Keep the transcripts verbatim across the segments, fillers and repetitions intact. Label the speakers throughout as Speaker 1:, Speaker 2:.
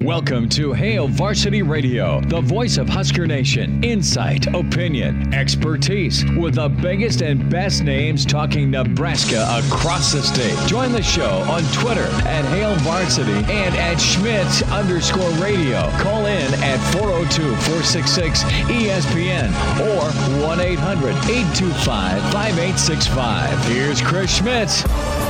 Speaker 1: Welcome to Hail Varsity Radio, the voice of Husker Nation. Insight, opinion, expertise, with the biggest and best names talking Nebraska across the state. Join the show on Twitter at Hail Varsity and at Schmidt underscore radio. Call in at four oh two, four six six, E S P N or one eight hundred, eight two five, five eight six five. Here's Chris Schmidt.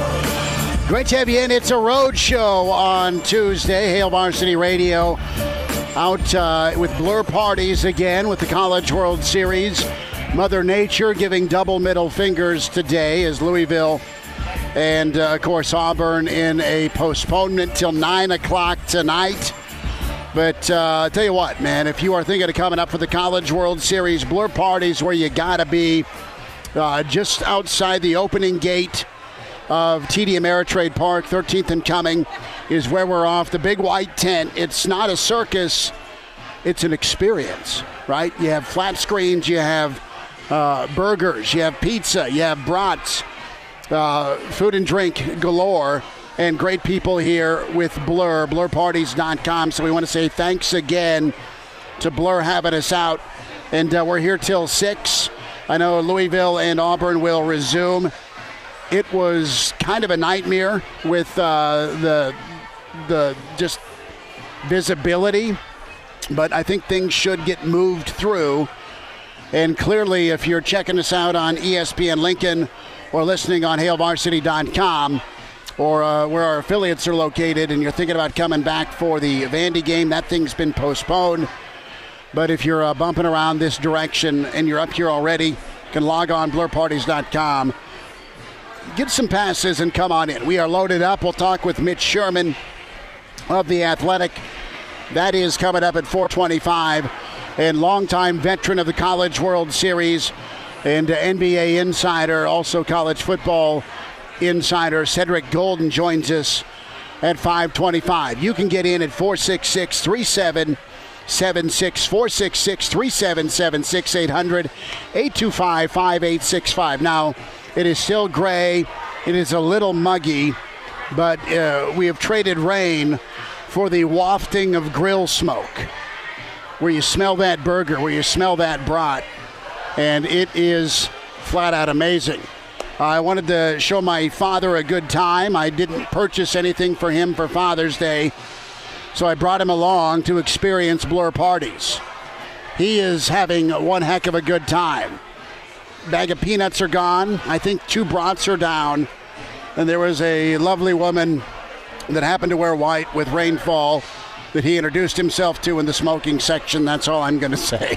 Speaker 2: Great to have you in. It's a road show on Tuesday. Hail Varsity Radio out uh, with blur parties again with the College World Series. Mother Nature giving double middle fingers today as Louisville and, uh, of course, Auburn in a postponement till nine o'clock tonight. But uh, tell you what, man, if you are thinking of coming up for the College World Series, blur parties where you got to be uh, just outside the opening gate of T D Ameritrade Park, thirteenth and Coming, is where we're off. The big white tent. It's not a circus. It's an experience, right? You have flat screens. You have uh, burgers. You have pizza. You have brats. Uh, food and drink galore. And great people here with Blur, blur parties dot com. So we want to say thanks again to Blur having us out. And uh, we're here till six. I know Louisville and Auburn will resume. It was kind of a nightmare with uh, the the just visibility, but I think things should get moved through. And clearly, if you're checking us out on E S P N Lincoln or listening on Hail Varsity dot com or uh, where our affiliates are located, and you're thinking about coming back for the Vandy game, that thing's been postponed. But if you're uh, bumping around this direction and you're up here already, you can log on blur parties dot com. Get some passes and come on in. We are loaded up. We'll talk with Mitch Sherman of The Athletic. That is coming up at four twenty-five. And longtime veteran of the College World Series and N B A insider, also college football insider, Cedric Golden joins us at five twenty-five. You can get in at four six six, three seven seven six, four six six, three seven seven six, eight hundred, eight two five, five eight six five. Now, it is still gray. It is a little muggy, but uh, we have traded rain for the wafting of grill smoke, where you smell that burger, where you smell that brat, and it is flat out amazing. I wanted to show my father a good time. I didn't purchase anything for him for Father's Day, so I brought him along to experience blur parties. He is having one heck of a good time. Bag of peanuts are gone. I think two brats are down. And there was a lovely woman that happened to wear white with rainfall that he introduced himself to in the smoking section. That's all I'm going to say.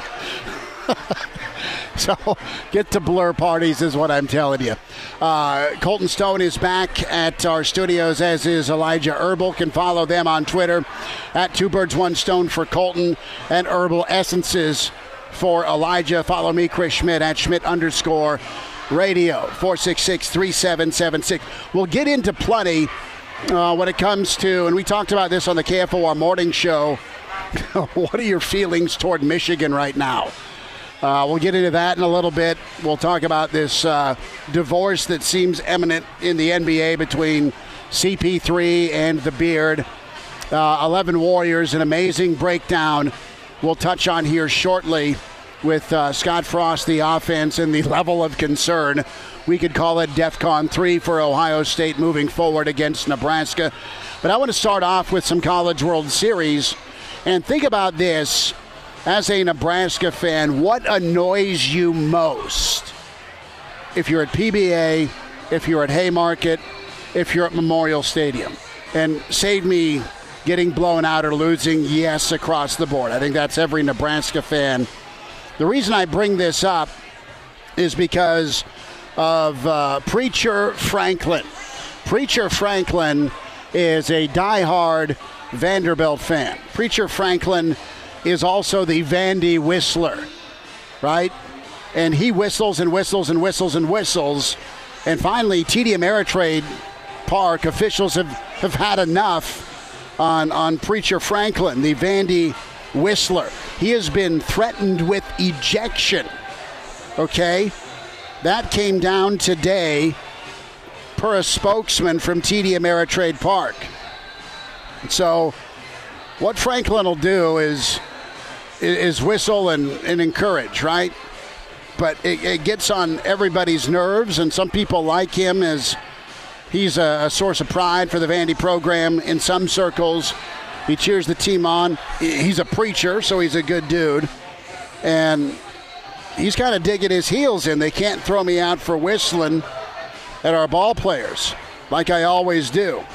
Speaker 2: So get to blur parties is what I'm telling you. Uh, Colton Stone is back at our studios, as is Elijah Herbal. Can follow them on Twitter at Two Birds, One Stone for Colton and Herbal Essences for Elijah. Follow me, Chris Schmidt, at Schmidt underscore radio, four six six, three seven seven six. We'll get into plenty uh, when it comes to, and we talked about this on the K F O R morning show, what are your feelings toward Michigan right now? Uh, we'll get into that in a little bit. We'll talk about this uh, divorce that seems imminent in the N B A between C P three and the Beard. Uh, eleven Warriors, an amazing breakdown we'll touch on here shortly with uh, Scott Frost, the offense, and the level of concern. We could call it DEFCON three for Ohio State moving forward against Nebraska. But I want to start off with some College World Series. And think about this, as a Nebraska fan, what annoys you most? If you're at P B A, if you're at Haymarket, if you're at Memorial Stadium. And save me getting blown out or losing, yes, across the board. I think that's every Nebraska fan. The reason I bring this up is because of uh, Preacher Franklin. Preacher Franklin is a diehard Vanderbilt fan. Preacher Franklin is also the Vandy Whistler, right? And he whistles and whistles and whistles and whistles. And finally, T D Ameritrade Park officials have, have had enough on, on Preacher Franklin, the Vandy Whistler. He has been threatened with ejection, okay? That came down today per a spokesman from T D Ameritrade Park. So what Franklin will do is is whistle and, and encourage, right? But it, it gets on everybody's nerves, and some people like him as he's a, a source of pride for the Vandy program in some circles. He cheers the team on. He's a preacher, so he's a good dude. And he's kind of digging his heels in. They can't throw me out for whistling at our ball players like I always do.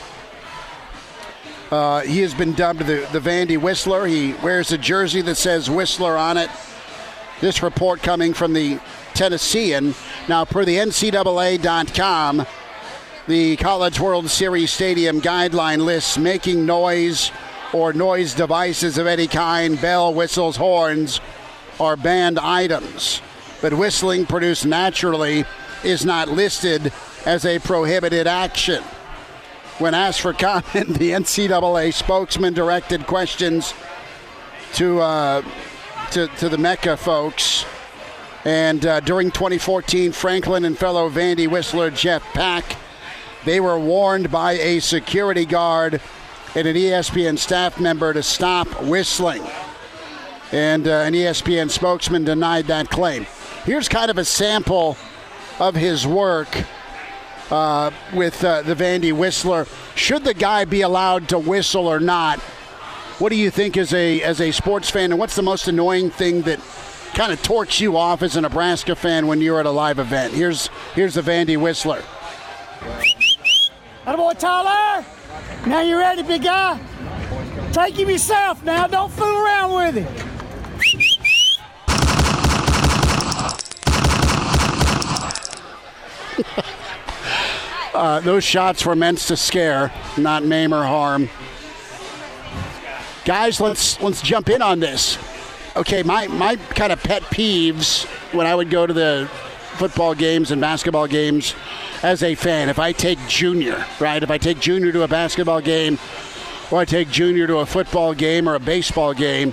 Speaker 2: Uh, he has been dubbed the, the Vandy Whistler. He wears a jersey that says Whistler on it. This report coming from the Tennessean. Now, per the N C double A dot com, the College World Series Stadium guideline lists making noise or noise devices of any kind, bell, whistles, horns, are banned items. But whistling produced naturally is not listed as a prohibited action. When asked for comment, the N C double A spokesman directed questions to uh, to, to the Mecca folks. And uh, during twenty fourteen, Franklin and fellow Vandy whistler Jeff Pack, they were warned by a security guard and an E S P N staff member to stop whistling. And uh, an E S P N spokesman denied that claim. Here's kind of a sample of his work uh, with uh, the Vandy Whistler. Should the guy be allowed to whistle or not? What do you think as a as a sports fan, and what's the most annoying thing that kind of torques you off as a Nebraska fan when you're at a live event? Here's here's the Vandy Whistler.
Speaker 3: Attaboy, Tyler. Now you ready, big guy? Take him yourself now. Don't fool around with him. uh, those shots were meant to scare, not maim or harm.
Speaker 2: Guys, let's let's jump in on this. Okay, my, my kind of pet peeves when I would go to the football games and basketball games as a fan, if I take Junior, right? If I take Junior to a basketball game, or I take Junior to a football game or a baseball game,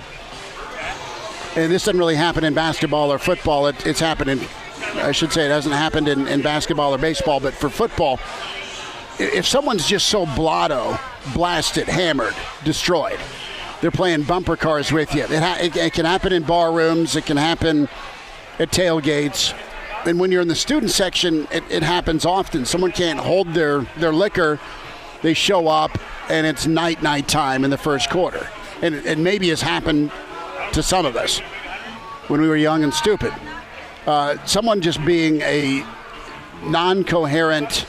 Speaker 2: and this doesn't really happen in basketball or football. It, it's happened in, I should say it hasn't happened in, in basketball or baseball, but for football, if someone's just so blotto, blasted, hammered, destroyed, they're playing bumper cars with you. It, ha- it, it can happen in bar rooms. It can happen at tailgates. And when you're in the student section, it, it happens often. Someone can't hold their, their liquor. They show up, and it's night, night time in the first quarter. And it, it maybe has happened to some of us when we were young and stupid. Uh, someone just being a non-coherent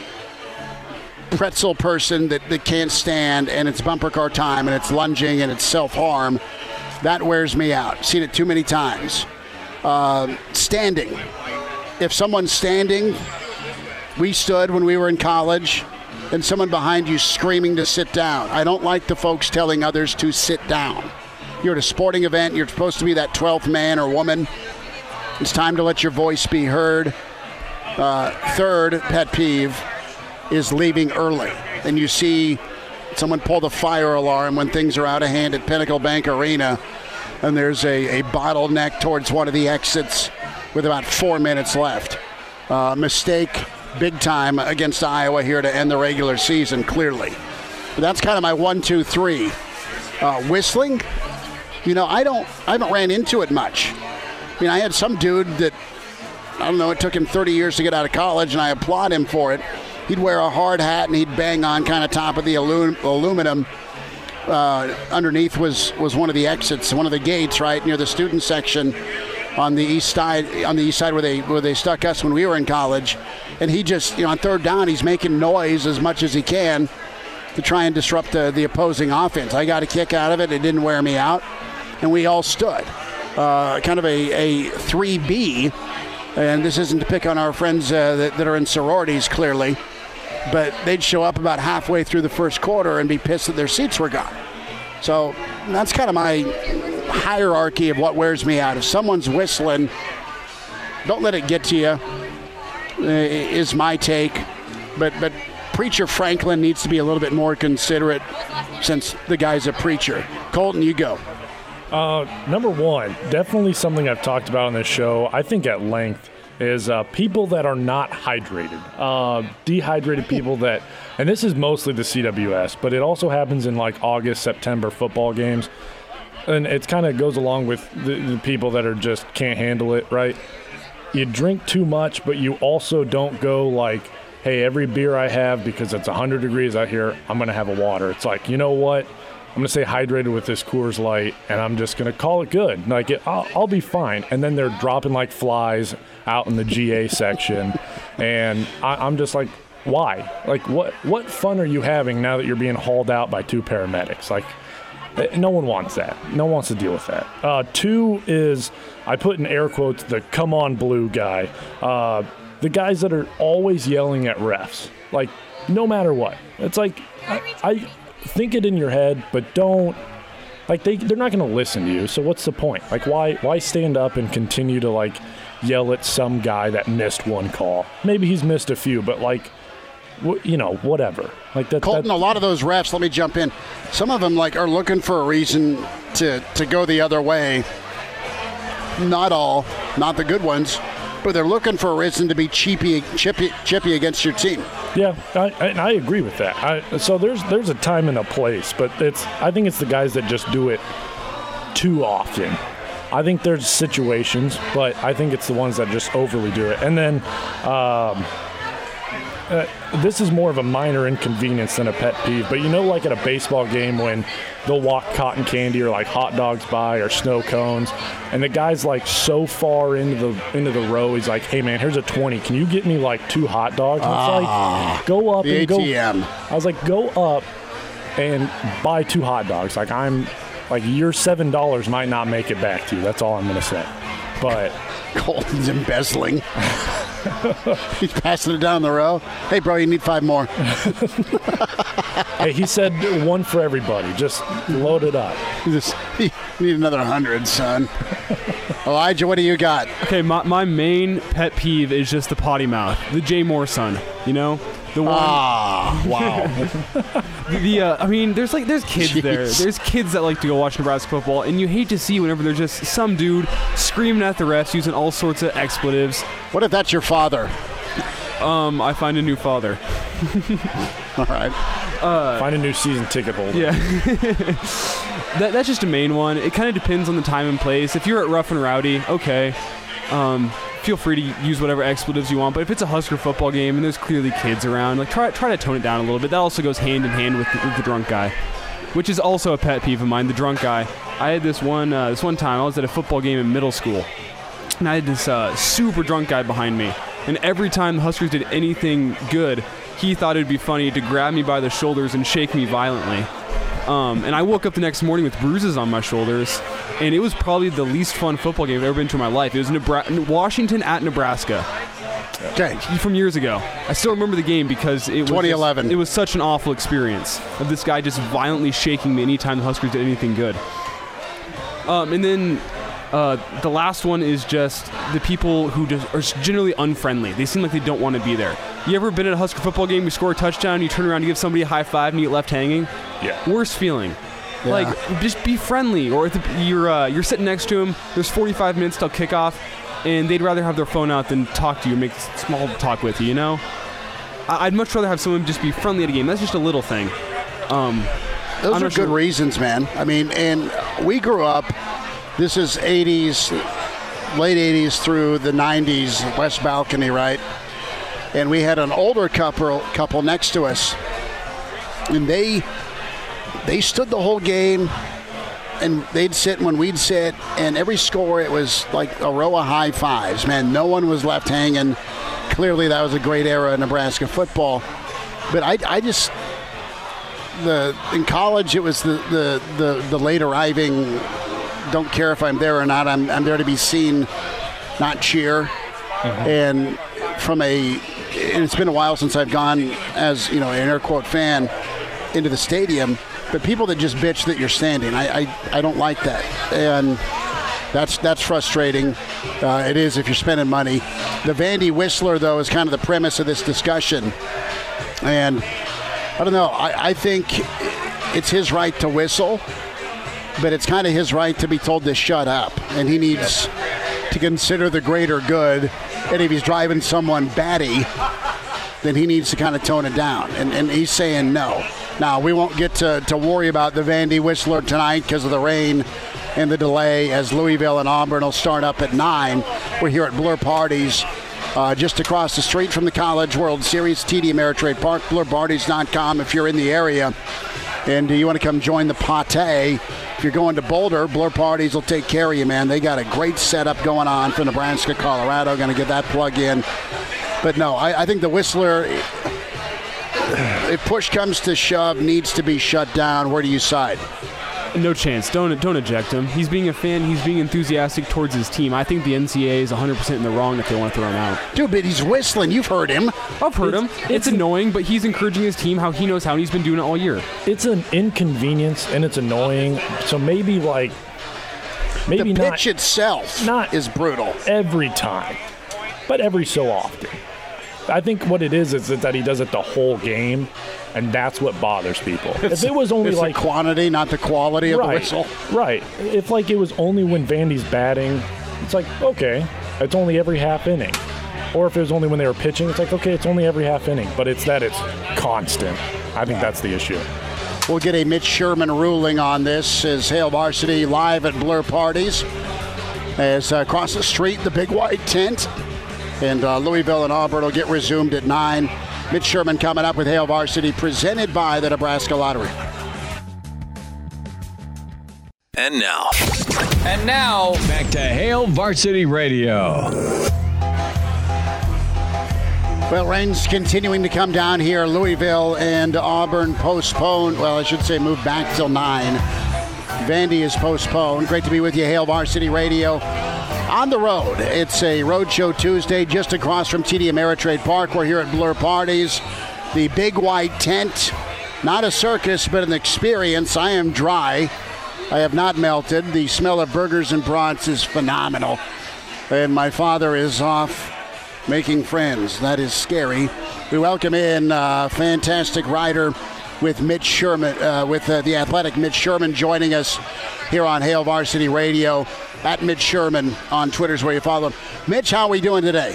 Speaker 2: pretzel person that, that can't stand, and it's bumper car time, and it's lunging, and it's self-harm, that wears me out. Seen it too many times. Uh, standing. If someone's standing, we stood when we were in college, and someone behind you screaming to sit down. I don't like the folks telling others to sit down. You're at a sporting event. You're supposed to be that twelfth man or woman. It's time to let your voice be heard. Uh, third pet peeve is leaving early. And you see someone pull the fire alarm when things are out of hand at Pinnacle Bank Arena, and there's a, a bottleneck towards one of the exits with about four minutes left. Uh, mistake big time against Iowa here to end the regular season, clearly. But that's kind of my one, two, three. Uh, whistling, you know, I don't, I haven't ran into it much. I mean, I had some dude that, I don't know, it took him thirty years to get out of college, and I applaud him for it. He'd wear a hard hat, and he'd bang on kind of top of the alum- aluminum. Uh, underneath was, was one of the exits, one of the gates, right, near the student section on the east side, on the east side where they where they stuck us when we were in college. And he just, you know, on third down, he's making noise as much as he can to try and disrupt the, the opposing offense. I got a kick out of it. It didn't wear me out. And we all stood. Uh, kind of a, a three B. And this isn't to pick on our friends uh, that, that are in sororities, clearly. But they'd show up about halfway through the first quarter and be pissed that their seats were gone. So that's kind of my hierarchy of what wears me out. If someone's whistling, don't let it get to you, is my take. But but Preacher Franklin needs to be a little bit more considerate since the guy's a preacher. Colton, you go.
Speaker 4: Uh, number one, definitely something I've talked about on this show, I think at length, is uh, people that are not hydrated, uh, dehydrated people that, and this is mostly the C W S, but it also happens in like August, September football games. And it kind of goes along with the, the people that are just can't handle it, right? You drink too much, but you also don't go like, hey, every beer I have, because it's one hundred degrees out here, I'm going to have a water. It's like, you know what? I'm going to stay hydrated with this Coors Light, and I'm just going to call it good. Like, it, I'll, I'll be fine. And then they're dropping like flies out in the G A section. And I, I'm just like, why? Like, what, what fun are you having now that you're being hauled out by two paramedics? Like, no one wants that. No one wants to deal with that. Uh, two is, I put in air quotes, the come on blue guy. Uh, the guys that are always yelling at refs. Like, no matter what. It's like, I, I think it in your head, but don't, like, they, they're not going to listen to you. So what's the point? Like, why, why stand up and continue to, like, yell at some guy that missed one call? Maybe he's missed a few, but, like, you know, whatever. Like that.
Speaker 2: Colton,
Speaker 4: that,
Speaker 2: a lot of those refs, let me jump in. Some of them like are looking for a reason to, to go the other way. Not all, not the good ones, but they're looking for a reason to be cheapy, chippy, chippy against your team.
Speaker 4: Yeah, I, I, I agree with that. I, so there's there's a time and a place, but it's I think it's the guys that just do it too often. I think there's situations, but I think it's the ones that just overly do it. And then. Um, Uh, this is more of a minor inconvenience than a pet peeve, but you know, like at a baseball game when they'll walk cotton candy or like hot dogs by or snow cones, and the guy's like so far into the into the row, he's like, "Hey man, here's a twenty. Can you get me like two hot dogs?" And it's
Speaker 2: ah,
Speaker 4: like, go up
Speaker 2: the
Speaker 4: and
Speaker 2: A T M.
Speaker 4: go. I was like, go up and buy two hot dogs. Like I'm, like your seven dollars might not make it back to you. That's all I'm gonna say. But
Speaker 2: Colton's embezzling. He's passing it down the row. Hey, bro, you need five more.
Speaker 4: Hey, he said one for everybody. Just load it up.
Speaker 2: You just you need another hundred, son. Elijah, what do you got?
Speaker 5: Okay, my, my main pet peeve is just the potty mouth. The Jay Moore son, you know? The one.
Speaker 2: Ah, wow.
Speaker 5: the uh, I mean, there's like there's kids
Speaker 2: Jeez.
Speaker 5: there. There's kids that like to go watch Nebraska football, and you hate to see whenever there's just some dude screaming at the refs using all sorts of expletives.
Speaker 2: What if that's your father?
Speaker 5: Um, I find a new father.
Speaker 2: All right.
Speaker 5: Uh,
Speaker 4: Find a new season ticket holder.
Speaker 5: Yeah. that that's just a main one. It kind of depends on the time and place. If you're at Rough and Rowdy, okay. Um, feel free to use whatever expletives you want, but if it's a Husker football game and there's clearly kids around, like try try to tone it down a little bit. That also goes hand in hand with the, with the drunk guy, which is also a pet peeve of mine. The drunk guy. I had this one uh, this one time. I was at a football game in middle school, and I had this uh, super drunk guy behind me. And every time the Huskers did anything good, he thought it would be funny to grab me by the shoulders and shake me violently. Um, and I woke up the next morning with bruises on my shoulders, and it was probably the least fun football game I've ever been to in my life. It was Nebra- Washington at Nebraska.
Speaker 2: Okay.
Speaker 5: From years ago. I still remember the game because it was
Speaker 2: twenty eleven.
Speaker 5: Just, it was such an awful experience of this guy just violently shaking me anytime the Huskers did anything good. Um, and then uh, the last one is just the people who just are generally unfriendly. They seem like they don't want to be there. You ever been at a Husker football game, you score a touchdown, you turn around to give somebody a high five and you get left hanging?
Speaker 4: Yeah.
Speaker 5: Worst feeling.
Speaker 2: Yeah.
Speaker 5: Like, just be friendly. Or if the, you're uh, you're sitting next to them, there's forty-five minutes till kickoff, and they'd rather have their phone out than talk to you, make small talk with you, you know? I- I'd much rather have someone just be friendly at a game. That's just a little thing. Um,
Speaker 2: Those
Speaker 5: I'm
Speaker 2: are
Speaker 5: not
Speaker 2: good
Speaker 5: sure.
Speaker 2: reasons, man. I mean, and we grew up, this is eighties, late eighties through the nineties, West Balcony, right? And we had an older couple couple next to us, and they they stood the whole game, and they'd sit when we'd sit, and every score it was like a row of high fives. Man, no one was left hanging. Clearly, that was a great era of Nebraska football. But I, I just the in college it was the the the, the late arriving. Don't care if I'm there or not. I'm I'm there to be seen, not cheer. Mm-hmm. And from a, and it's been a while since I've gone as, you know, an air quote fan into the stadium, but people that just bitch that you're standing, I I, I don't like that. And that's that's frustrating. Uh, it is if you're spending money. The Vandy Whistler, though, is kind of the premise of this discussion. And I don't know, I, I think it's his right to whistle, but it's kind of his right to be told to shut up. And he needs to consider the greater good And if he's driving someone batty, then he needs to kind of tone it down. And, and he's saying no. Now, we won't get to, to worry about the Vandy Whistler tonight because of the rain and the delay, as Louisville and Auburn will start up at nine. We're here at Blur Parties, uh, just across the street from the College World Series, T D Ameritrade Park, blur parties dot com if you're in the area. And you want to come join the Pate. If you're going to Boulder, Blur Parties will take care of you, man. They got a great setup going on for Nebraska, Colorado. Going to get that plug in. But no, I, I think the Whistler, if push comes to shove, needs to be shut down. Where do you side?
Speaker 5: No chance. Don't don't eject him. He's being a fan. He's being enthusiastic towards his team. I think the N C A A is one hundred percent in the wrong if they want to throw him out.
Speaker 2: Dude, but he's whistling. You've heard him.
Speaker 5: I've heard
Speaker 4: it's,
Speaker 5: him.
Speaker 4: It's,
Speaker 5: it's annoying, but he's encouraging his team how he knows how, and he's been doing it all year.
Speaker 4: It's an inconvenience, and it's annoying. So maybe, like, maybe
Speaker 2: the
Speaker 4: not.
Speaker 2: The pitch itself not is brutal.
Speaker 4: Every time, but every so often. I think what it is is that he does it the whole game, and that's what bothers people.
Speaker 2: It's,
Speaker 4: if it was only
Speaker 2: it's
Speaker 4: like
Speaker 2: the quantity, not the quality of
Speaker 4: right,
Speaker 2: the whistle.
Speaker 4: Right. If like it was only when Vandy's batting, it's like, okay, it's only every half inning. Or if it was only when they were pitching, it's like, okay, it's only every half inning. But it's that it's constant. I think that's the issue.
Speaker 2: We'll get a Mitch Sherman ruling on this as Hail Varsity live at Blur Parties. As uh, across the street, the big white tent. And uh, Louisville and Auburn will get resumed at nine. Mitch Sherman coming up with Hail Varsity, presented by the Nebraska Lottery.
Speaker 1: And now. And now, back to Hail Varsity Radio.
Speaker 2: Well, rain's continuing to come down here. Louisville and Auburn postponed. Well, I should say moved back till nine. Vandy is postponed. Great to be with you, Hail Varsity Radio. On the road, it's a Roadshow Tuesday just across from T D Ameritrade Park. We're here at Blur Parties, the big white tent. Not a circus, but an experience. I am dry. I have not melted. The smell of burgers and brats is phenomenal. And my father is off making friends. That is scary. We welcome in uh, fantastic rider with Mitch Sherman, uh, with uh, the athletic Mitch Sherman joining us here on Hail Varsity Radio. At Mitch Sherman on Twitter is where you follow him. Mitch, how are we doing today?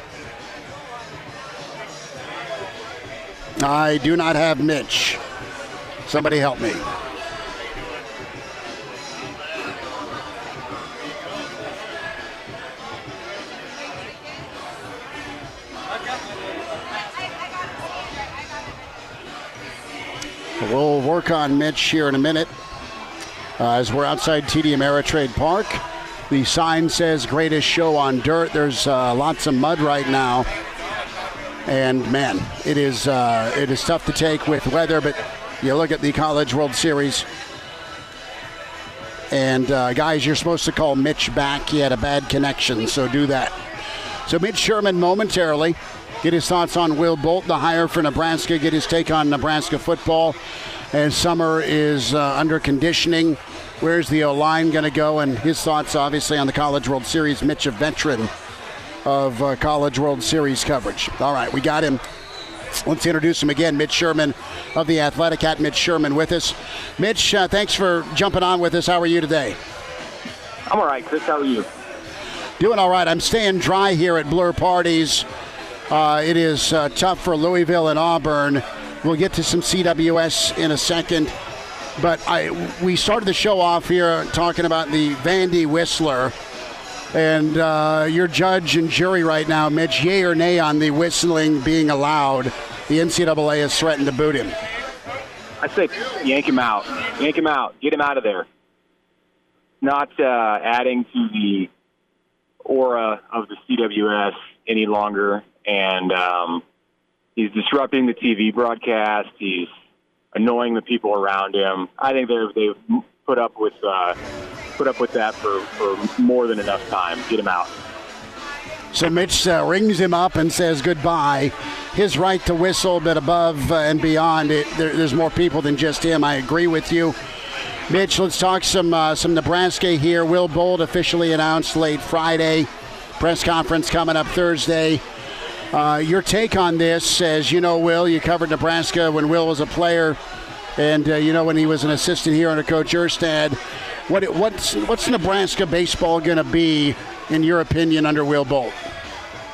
Speaker 2: I do not have Mitch. Somebody help me. We'll work on Mitch here in a minute. Uh, as we're outside T D Ameritrade Park, the sign says greatest show on dirt. There's uh, lots of mud right now. And, man, it is uh, it is tough to take with weather, but you look at the College World Series. And, uh, guys, you're supposed to call Mitch back. He had a bad connection, so do that. So Mitch Sherman momentarily get his thoughts on Will Bolt, the hire for Nebraska, get his take on Nebraska football. As summer is uh, under conditioning, where's the O-line going to go? And his thoughts, obviously, on the College World Series. Mitch, a veteran of uh, College World Series coverage. All right, we got him. Let's introduce him again. Mitch Sherman of The Athletic, at Mitch Sherman with us. Mitch, uh, thanks for jumping on with us. How are you today?
Speaker 6: I'm all right, Chris. How are you?
Speaker 2: Doing all right. I'm staying dry here at Blur Parties. Uh, it is uh, tough for Louisville and Auburn. We'll get to some C W S in a second. But I we started the show off here talking about the Vandy Whistler. And uh, your judge and jury right now, Mitch, yay or nay on the whistling being allowed. The N C double A has threatened to boot him.
Speaker 6: I say yank him out. Yank him out. Get him out of there. Not uh, adding to the aura of the C W S any longer. And um, he's disrupting the T V broadcast. He's annoying the people around him. I think they've they've put up with uh, put up with that for, for more than enough time. Get him out.
Speaker 2: So Mitch uh, rings him up and says goodbye. His right to whistle, but above uh, and beyond it, there, there's more people than just him. I agree with you. Mitch, let's talk some uh, some Nebraska here. Will Bolt officially announced late Friday. Press conference coming up Thursday. Uh, your take on this, as you know, Will, you covered Nebraska when Will was a player, and uh, you know when he was an assistant here under Coach Erstad. What what's what's Nebraska baseball going to be, in your opinion, under Will Bolt?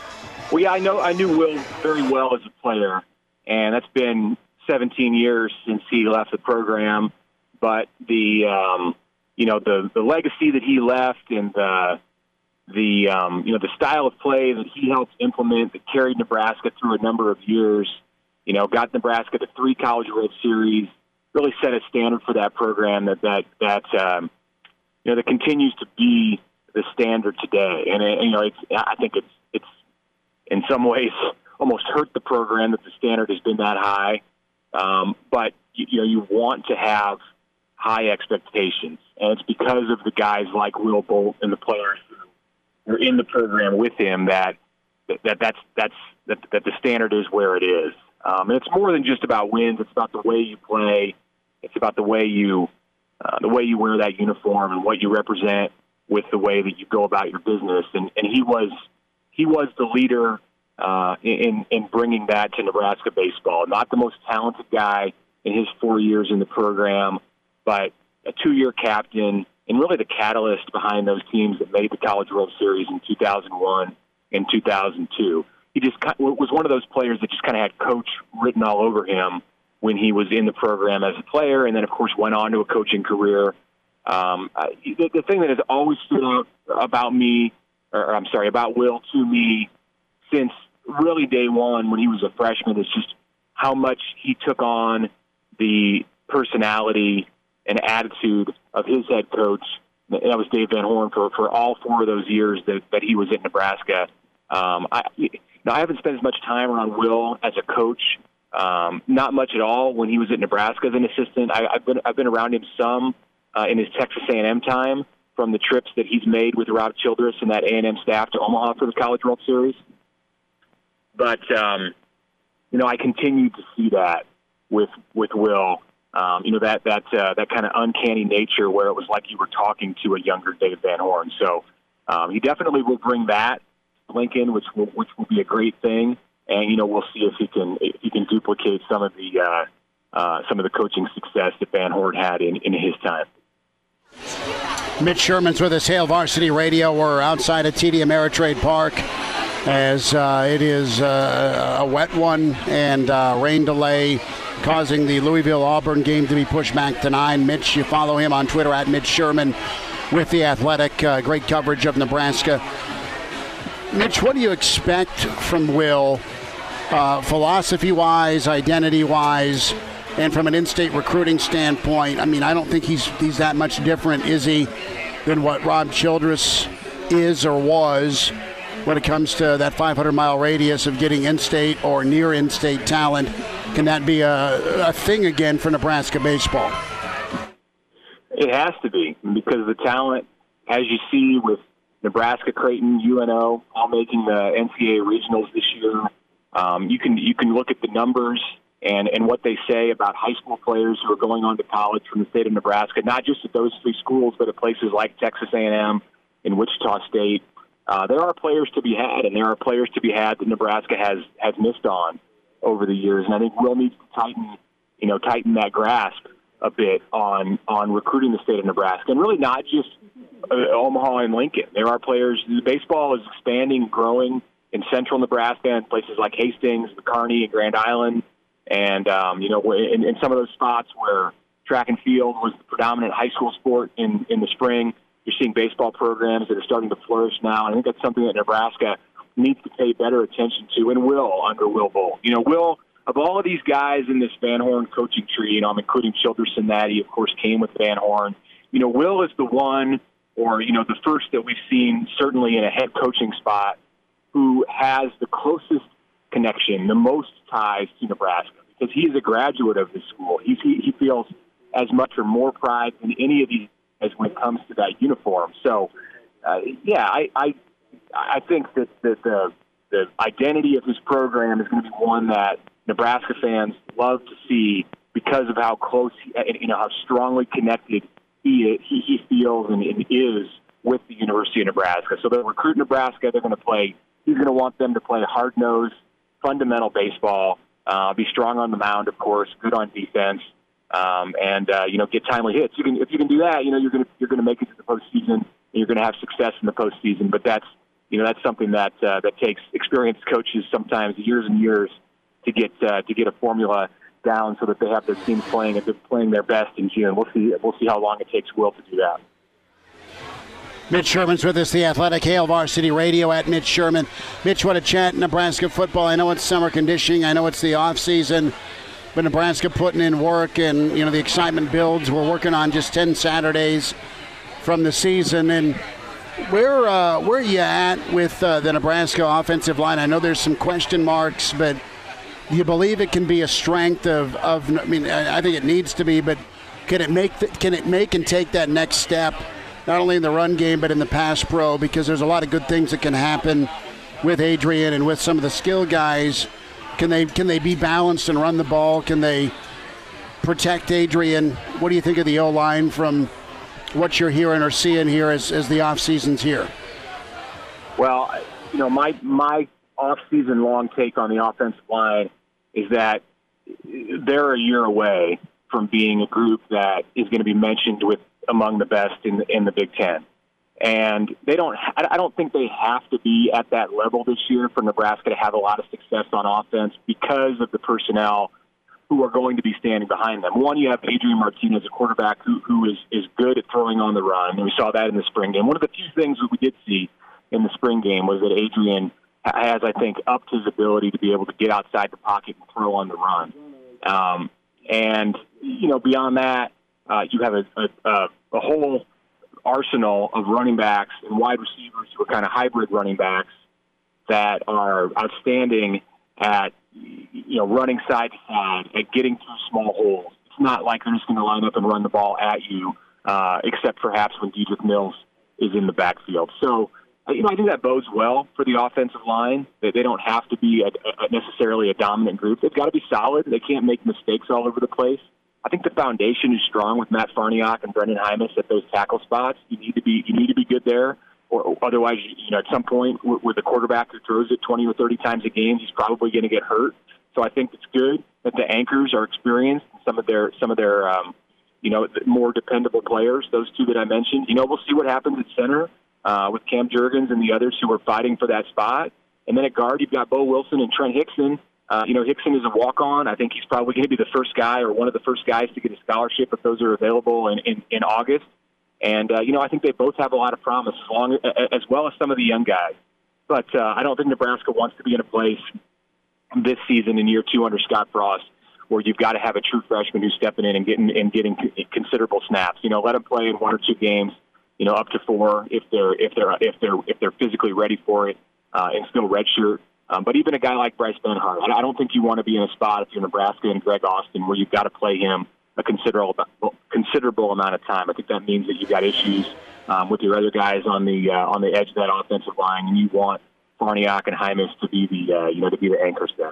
Speaker 6: Well, yeah, I know I knew Will very well as a player, and that's been seventeen years since he left the program. But the um, you know the the legacy that he left and the the um, you know the style of play that he helped implement that carried Nebraska through a number of years, you know, got Nebraska to three College World Series, really set a standard for that program that that that um, you know that continues to be the standard today. And it, you know, it's I think it's it's in some ways almost hurt the program that the standard has been that high. Um, but you, you know, you want to have high expectations, and it's because of the guys like Will Bolt and the players who are in the program with him that that that's that's that, that the standard is where it is. Um, and it's more than just about wins. It's about the way you play. It's about the way you uh, the way you wear that uniform and what you represent with the way that you go about your business. And, and he was he was the leader uh, in in bringing that to Nebraska baseball. Not the most talented guy in his four years in the program, but a two-year captain and really the catalyst behind those teams that made the College World Series in two thousand one and two thousand two. He just was one of those players that just kind of had coach written all over him when he was in the program as a player, and then, of course, went on to a coaching career. Um, the, the thing that has always stood out about me, or I'm sorry, about Will to me since really day one when he was a freshman is just how much he took on the personality and attitude of his head coach. That was Dave Van Horn for, for all four of those years that, that he was at Nebraska. Um, I, now, I haven't spent as much time around Will as a coach, um, not much at all when he was at Nebraska as an assistant. I, I've been I've been around him some uh, in his Texas A and M time from the trips that he's made with Rob Childress and that A and M staff to Omaha for the College World Series. But um, you know, I continue to see that with with Will. Um, you know, that that uh, that kind of uncanny nature where it was like you were talking to a younger Dave Van Horn. So um, he definitely will bring that to Lincoln, which will which will be a great thing. And you know, we'll see if he can if he can duplicate some of the uh, uh, some of the coaching success that Van Horn had in, in his time.
Speaker 2: Mitch Sherman's with us, Hail Varsity Radio. We're outside of T D Ameritrade Park as uh, it is uh, a wet one and uh, rain delay causing the Louisville-Auburn game to be pushed back to nine. Mitch, you follow him on Twitter at Mitch Sherman with The Athletic. Uh, great coverage of Nebraska. Mitch, what do you expect from Will, uh, philosophy-wise, identity-wise, and from an in-state recruiting standpoint? I mean, I don't think he's he's that much different, is he, than what Rob Childress is or was when it comes to that five hundred mile radius of getting in-state or near in-state talent. Can that be a, a thing again for Nebraska baseball?
Speaker 6: It has to be, because the talent, as you see with Nebraska, Creighton, U N O, all making the N C double A regionals this year, um, you can you can look at the numbers and, and what they say about high school players who are going on to college from the state of Nebraska, not just at those three schools, but at places like Texas A and M and Wichita State. Uh, there are players to be had, and there are players to be had that Nebraska has, has missed on over the years. And I think Will needs to tighten, you know, tighten that grasp a bit on, on recruiting the state of Nebraska, and really not just uh, Omaha and Lincoln. There are players. Baseball is expanding, growing in central Nebraska and places like Hastings, McCarney, and Grand Island. And, um, you know, in, in some of those spots where track and field was the predominant high school sport in, in the spring, you're seeing baseball programs that are starting to flourish now. And I think that's something that Nebraska needs to pay better attention to, and will under Will Bolt. You know, Will, of all of these guys in this Van Horn coaching tree, you know, I'm including Childress and that. He, of course, came with Van Horn. You know, Will is the one, or, you know, the first that we've seen, certainly in a head coaching spot, who has the closest connection, the most ties to Nebraska, because he is a graduate of this school. He's, he, he feels as much or more pride than any of these as when it comes to that uniform. So, uh, yeah, I, I I think that, that the the identity of this program is going to be one that Nebraska fans love to see because of how close, he, you know, how strongly connected he he, he feels and, and is with the University of Nebraska. So they'll recruit Nebraska. They're going to play. He's going to want them to play hard-nosed, fundamental baseball. Uh, be strong on the mound, of course. Good on defense. Um, and uh, you know, get timely hits. You can, if you can do that, you know, you're going to you're going to make it to the postseason, and you're going to have success in the postseason. But that's you know, that's something that uh, that takes experienced coaches sometimes years and years to get uh, to get a formula down so that they have their teams playing and playing their best in June. We'll see. We'll see how long it takes Will to do that.
Speaker 2: Mitch Sherman's with us, the Athletic. Hail Varsity Radio at Mitch Sherman. Mitch, what a chat, Nebraska football. I know it's summer conditioning. I know it's the off season, but Nebraska putting in work, and you know the excitement builds. We're working on just ten Saturdays from the season, and where uh, where are you at with uh, the Nebraska offensive line? I know there's some question marks, but do you believe it can be a strength of, of I mean, I think it needs to be, but can it make the, can it make and take that next step, not only in the run game but in the pass pro? Because there's a lot of good things that can happen with Adrian and with some of the skill guys. Can they can they be balanced and run the ball? Can they protect Adrian? What do you think of the O-line from what you're hearing or seeing here as, as the off-season's here?
Speaker 6: Well, you know, my my off-season long take on the offensive line is that they're a year away from being a group that is going to be mentioned with among the best in the, in the Big Ten. And they don't, I don't think they have to be at that level this year for Nebraska to have a lot of success on offense because of the personnel who are going to be standing behind them. One, you have Adrian Martinez, a quarterback who, who is, is good at throwing on the run, and we saw that in the spring game. One of the few things that we did see in the spring game was that Adrian has, I think, upped his ability to be able to get outside the pocket and throw on the run. Um, and, you know, beyond that, uh, you have a, a, a whole arsenal of running backs and wide receivers who are kind of hybrid running backs that are outstanding at, you know, running side to side, at getting through small holes. It's not like they're just going to line up and run the ball at you, uh, except perhaps when Dedrick Mills is in the backfield. So, you know, I think that bodes well for the offensive line. That they don't have to be a, a necessarily a dominant group. They've got to be solid. They can't make mistakes all over the place. I think the foundation is strong with Matt Farniok and Brendan Hymas at those tackle spots. You need to be you need to be good there, or, or otherwise, you know, at some point with the quarterback who throws it twenty or thirty times a game, he's probably going to get hurt. So I think it's good that the anchors are experienced. Some of their some of their um, you know more dependable players. Those two that I mentioned. You know, we'll see what happens at center uh, with Cam Jurgens and the others who are fighting for that spot. And then at guard, you've got Bo Wilson and Trent Hickson. Uh, you know, Hickson is a walk-on. I think he's probably going to be the first guy or one of the first guys to get a scholarship if those are available in, in, in August. And, uh, you know, I think they both have a lot of promise as, long, as well as some of the young guys. But uh, I don't think Nebraska wants to be in a place this season in year two under Scott Frost where you've got to have a true freshman who's stepping in and getting, and getting considerable snaps. You know, let them play in one or two games, you know, up to four if they're, if they're, if they're, if they're physically ready for it uh, and still redshirt. Um, but even a guy like Bryce Benhart, I don't think you want to be in a spot if you're Nebraska and Greg Austin where you've got to play him a considerable considerable amount of time. I think that means that you've got issues um, with your other guys on the uh, on the edge of that offensive line, and you want Farniok and Hymas to be the uh, you know to be the anchors there.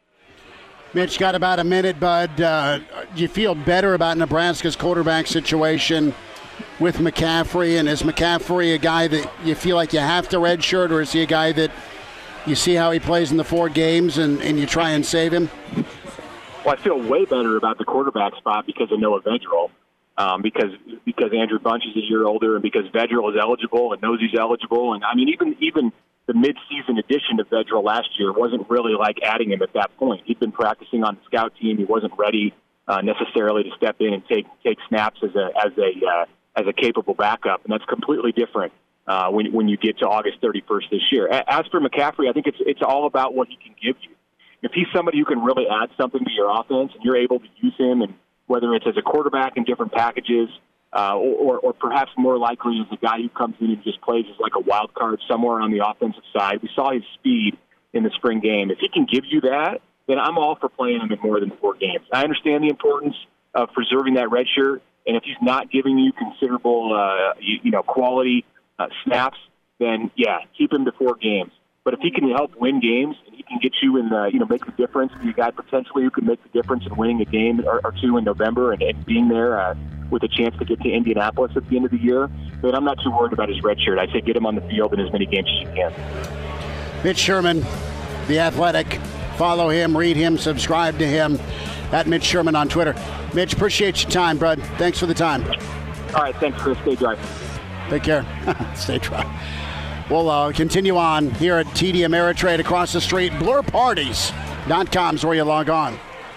Speaker 2: Mitch, got about a minute, bud. Uh, do you feel better about Nebraska's quarterback situation with McCaffrey? And is McCaffrey a guy that you feel like you have to redshirt, or is he a guy that you see how he plays in the four games and, and you try and save him?
Speaker 6: Well, I feel way better about the quarterback spot because of Noah Vedral, um, because because Andrew Bunch is a year older and because Vedral is eligible and knows he's eligible. And, I mean, even even the mid-season addition to Vedral last year wasn't really like adding him at that point. He'd been practicing on the scout team. He wasn't ready uh, necessarily to step in and take take snaps as a as a uh, as a capable backup, and that's completely different Uh, when when you get to August thirty-first this year. As for McCaffrey, I think it's it's all about what he can give you. If he's somebody who can really add something to your offense and you're able to use him, and whether it's as a quarterback in different packages uh, or, or, or perhaps more likely as a guy who comes in and just plays as like a wild card somewhere on the offensive side. We saw his speed in the spring game. If he can give you that, then I'm all for playing him in more than four games. I understand the importance of preserving that red shirt, and if he's not giving you considerable uh, you, you know, quality Uh, snaps, then yeah, keep him to four games. But if he can help win games and he can get you in the, you know, make the difference, be a guy potentially who can make the difference in winning a game or, or two in November and, and being there uh, with a chance to get to Indianapolis at the end of the year, then I'm not too worried about his red shirt. I say get him on the field in as many games as you can.
Speaker 2: Mitch Sherman, The Athletic. Follow him, read him, subscribe to him at Mitch Sherman on Twitter. Mitch, appreciate your time, bud. Thanks for the time.
Speaker 6: All right, thanks, Chris. Stay dry.
Speaker 2: Take care. Stay dry. We'll uh, continue on here at T D Ameritrade across the street. blur parties dot com is where you log on.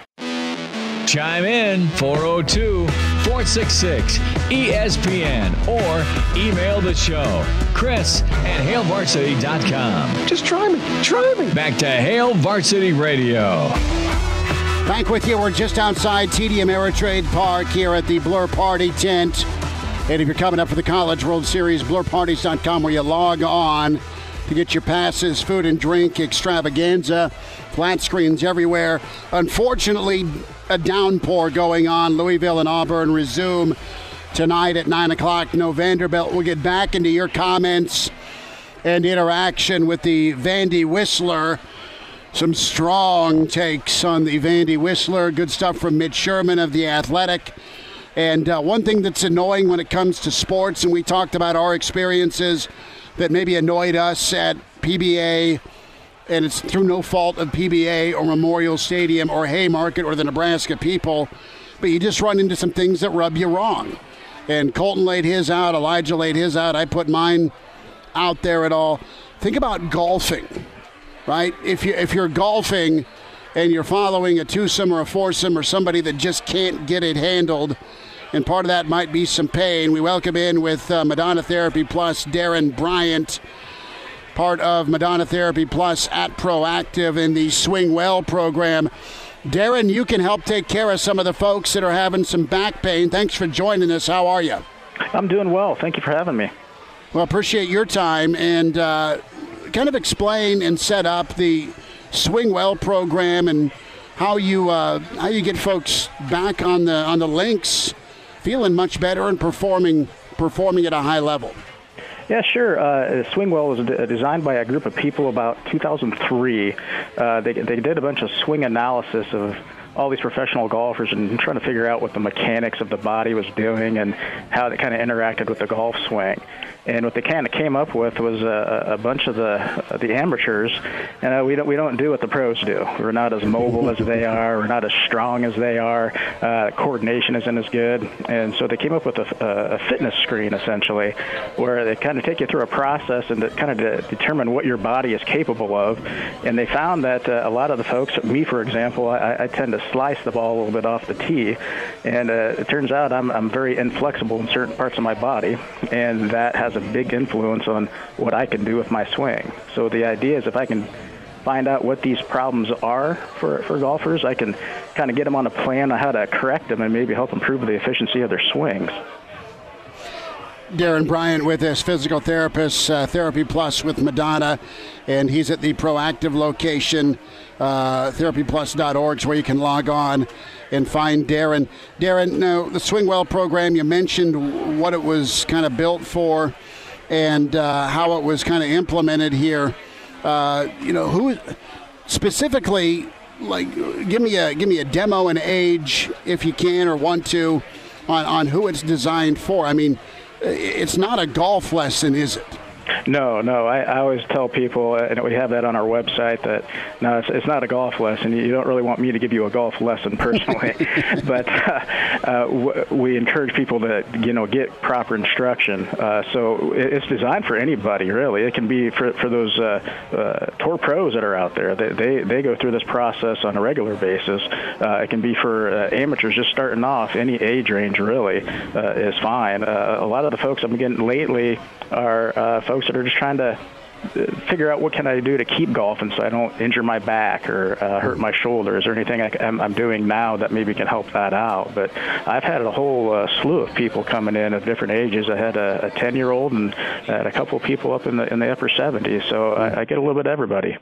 Speaker 1: Chime in four oh two, four six six, E S P N or email the show, Chris at Hail Varsity dot com.
Speaker 2: Just try me. Try me.
Speaker 1: Back to Hail Varsity Radio.
Speaker 2: Back with you. We're just outside T D Ameritrade Park here at the Blur Party tent. And if you're coming up for the College World Series, blur parties dot com, where you log on to get your passes, food and drink extravaganza, flat screens everywhere. Unfortunately, a downpour going on. Louisville and Auburn resume tonight at nine o'clock. No Vanderbilt. We'll get back into your comments and interaction with the Vandy Whistler. Some strong takes on the Vandy Whistler. Good stuff from Mitch Sherman of The Athletic. And uh, one thing that's annoying when it comes to sports, and we talked about our experiences that maybe annoyed us at P B A, and it's through no fault of P B A or Memorial Stadium or Haymarket or the Nebraska people, but you just run into some things that rub you wrong. And Colton laid his out, Elijah laid his out, I put mine out there at all. Think about golfing, right? If you if you're golfing and you're following a twosome or a foursome or somebody that just can't get it handled, and part of that might be some pain. We welcome in with uh, Madonna Therapy Plus, Darren Bryant, part of Madonna Therapy Plus at Proactive in the Swing Well program. Darren, you can help take care of some of the folks that are having some back pain. Thanks for joining us. How are you?
Speaker 7: I'm doing well. Thank you for having me.
Speaker 2: Well, appreciate your time, and uh, kind of explain and set up the Swing Well program and how you uh, how you get folks back on the on the links, feeling much better and performing performing at a high level.
Speaker 7: Yeah, sure. Uh, Swingwell was d- designed by a group of people about two thousand three. Uh, they, they did a bunch of swing analysis of all these professional golfers and trying to figure out what the mechanics of the body was doing and how it kind of interacted with the golf swing. And what they kind of came up with was a, a bunch of the uh, the amateurs, and uh, we don't we don't do what the pros do. We're not as mobile as they are. We're not as strong as they are. Uh, coordination isn't as good, and so they came up with a, a fitness screen essentially, where they kind of take you through a process and to kind of de- determine what your body is capable of. And they found that uh, a lot of the folks, me for example, I, I tend to slice the ball a little bit off the tee, and uh, it turns out I'm I'm very inflexible in certain parts of my body, and that has a big influence on what I can do with my swing. So the idea is if I can find out what these problems are for, for golfers, I can kind of get them on a plan on how to correct them and maybe help improve the efficiency of their swings.
Speaker 2: Darren Bryant with us, physical therapist, uh, Therapy Plus with Madonna, and he's at the Proactive location, uh, therapy plus dot org, where you can log on and find Darren. Darren, now the Swing Well program, you mentioned what it was kind of built for and uh, how it was kind of implemented here. Uh, you know, who specifically, like, give me a give me a demo and age if you can or want to on, on who it's designed for. I mean, it's not a golf lesson, is it?
Speaker 7: No, no. I, I always tell people, uh, and we have that on our website, that no, it's, it's not a golf lesson. You don't really want me to give you a golf lesson personally, but uh, uh, w- we encourage people to, you know, get proper instruction. Uh, so it, it's designed for anybody, really. It can be for for those uh, uh, tour pros that are out there. They, they they go through this process on a regular basis. Uh, it can be for uh, amateurs just starting off. Any age range really uh, is fine. Uh, a lot of the folks I'm getting lately are uh, folks that are just trying to figure out what can I do to keep golfing so I don't injure my back or uh, hurt my shoulder. Is there anything I, I'm, I'm doing now that maybe can help that out? But I've had a whole uh, slew of people coming in of different ages. I had a ten-year-old and I had a couple of people up in the in the upper seventies. So I, I get a little bit of everybody.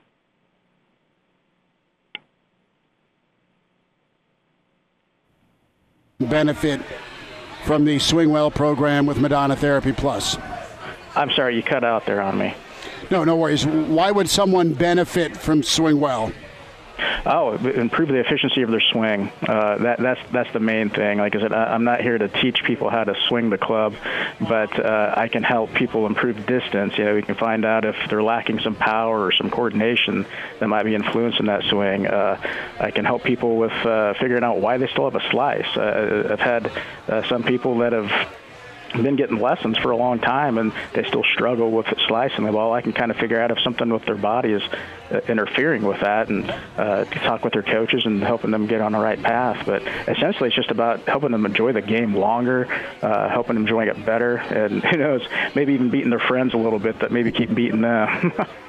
Speaker 2: Benefit from the Swing Well program with Madonna Therapy Plus.
Speaker 7: I'm sorry, you cut out there on me.
Speaker 2: No, no worries. Why would someone benefit from Swing Well?
Speaker 7: Oh, improve the efficiency of their swing. Uh, that, that's that's the main thing. Like I said, I, I'm not here to teach people how to swing the club, but uh, I can help people improve distance. You know, we can find out if they're lacking some power or some coordination that might be influencing that swing. Uh, I can help people with uh, figuring out why they still have a slice. Uh, I've had uh, some people that have been getting lessons for a long time, and they still struggle with slicing the ball. I can kind of figure out if something with their body is uh, interfering with that, and uh, talk with their coaches and helping them get on the right path. But essentially, it's just about helping them enjoy the game longer, uh, helping them enjoy it better, and who knows, maybe even beating their friends a little bit that maybe keep beating them.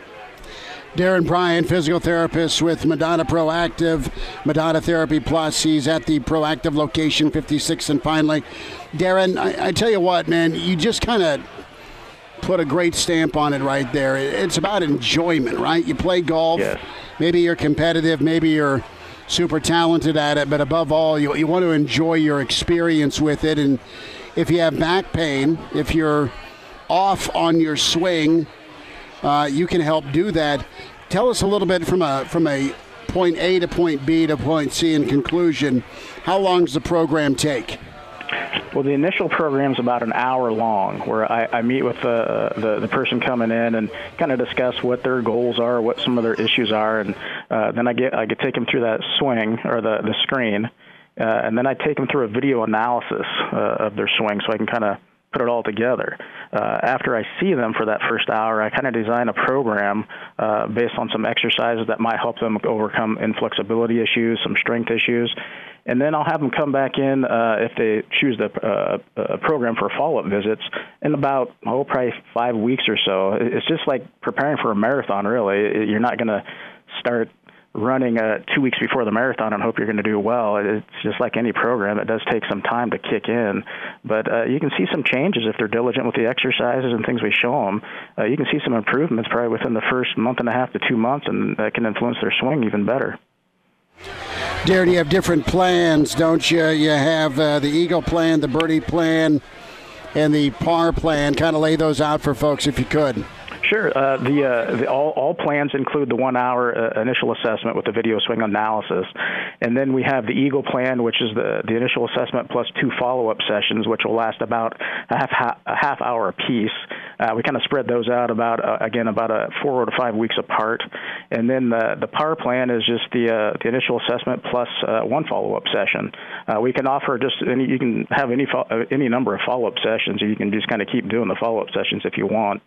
Speaker 2: Darren Bryant, physical therapist with Madonna Proactive, Madonna Therapy Plus. He's at the Proactive location, fifty-six and Pine Lake. Darren, I, I tell you what, man, you just kind of put a great stamp on it right there. It's about enjoyment, right? You play golf.
Speaker 7: Yes.
Speaker 2: Maybe you're competitive. Maybe you're super talented at it. But above all, you, you want to enjoy your experience with it. And if you have back pain, if you're off on your swing, Uh, you can help do that. Tell us a little bit from a from a point A to point B to point C in conclusion. How long does the program take?
Speaker 7: Well, the initial program is about an hour long, where I, I meet with the, the the person coming in and kind of discuss what their goals are, what some of their issues are, and uh, then I get I get take them through that swing or the the screen, uh, and then I take them through a video analysis uh, of their swing, so I can kind of put it all together. Uh, after I see them for that first hour, I kind of design a program uh, based on some exercises that might help them overcome inflexibility issues, some strength issues, and then I'll have them come back in uh, if they choose the uh, uh, program for follow-up visits in about, oh, probably five weeks or so. It's just like preparing for a marathon, really. You're not going to start running uh, two weeks before the marathon and hope you're going to do well. It's just like any program. It does take some time to kick in. But uh, you can see some changes if they're diligent with the exercises and things we show them. Uh, you can see some improvements probably within the first month and a half to two months, and that can influence their swing even better.
Speaker 2: Darren, you have different plans, don't you? You have uh, the Eagle plan, the Birdie plan, and the Par plan. Kind of lay those out for folks if you could.
Speaker 7: Sure. Uh, the, uh, the all, all plans include the one-hour uh, initial assessment with the video swing analysis, and then we have the Eagle plan, which is the, the initial assessment plus two follow-up sessions, which will last about a half ha- a half hour apiece. Uh, we kind of spread those out about uh, again about a four to five weeks apart, and then the the Par plan is just the uh, the initial assessment plus uh, one follow-up session. Uh, we can offer just any you can have any fo- uh, any number of follow-up sessions, or you can just kind of keep doing the follow-up sessions if you want.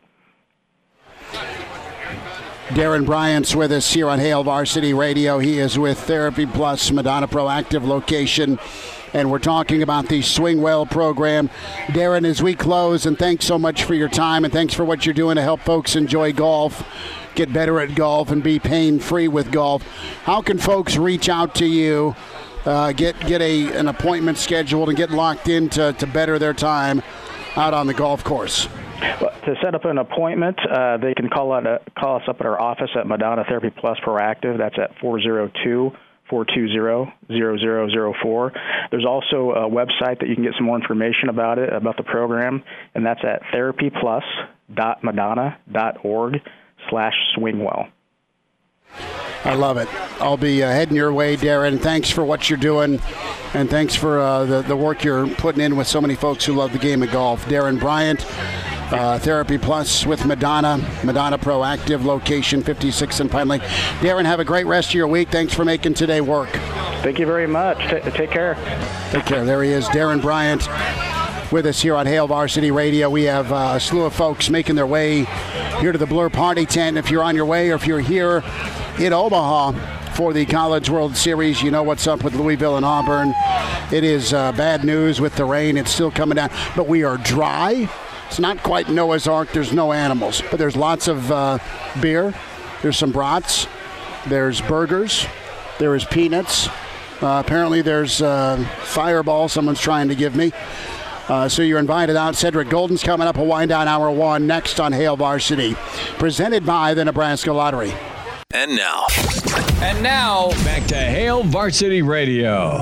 Speaker 2: Darren Bryant's with us here on Hail Varsity Radio. He is with Therapy Plus, Madonna Proactive location, and we're talking about the Swing Well program. Darren, as we close, and thanks so much for your time, and thanks for what you're doing to help folks enjoy golf, get better at golf, and be pain-free with golf. How can folks reach out to you, uh, get get a an appointment scheduled, and get locked in to, to better their time out on the golf course?
Speaker 7: Well, to set up an appointment, uh, they can call out a, call us up at our office at Madonna Therapy Plus Proactive. That's at four oh two, four two zero, zero zero zero four. There's also a website that you can get some more information about it, about the program, and that's at therapyplus dot madonna dot org slash swingwell.
Speaker 2: I love it. I'll be uh, heading your way, Darren. Thanks for what you're doing, and thanks for uh, the, the work you're putting in with so many folks who love the game of golf. Darren Bryant, uh, Therapy Plus with Madonna, Madonna Proactive, location fifty-six in Pine Lake. Darren, have a great rest of your week. Thanks for making today work.
Speaker 7: Thank you very much. T- take care.
Speaker 2: Take care. There he is, Darren Bryant, with us here on Hail Varsity Radio. We have uh, a slew of folks making their way here to the Blur Party Tent. If you're on your way or if you're here in Omaha for the College World Series, you know what's up with Louisville and Auburn. It is uh, bad news with the rain. It's still coming down, but we are dry. It's not quite Noah's Ark. There's no animals, but there's lots of uh, beer. There's some brats. There's burgers. There is peanuts. Uh, apparently there's uh, Fireball someone's trying to give me. Uh, so you're invited out. Cedric Golden's coming up. A wind down hour one next on Hail Varsity, presented by the Nebraska Lottery.
Speaker 1: And now. And now, back to Hail Varsity Radio.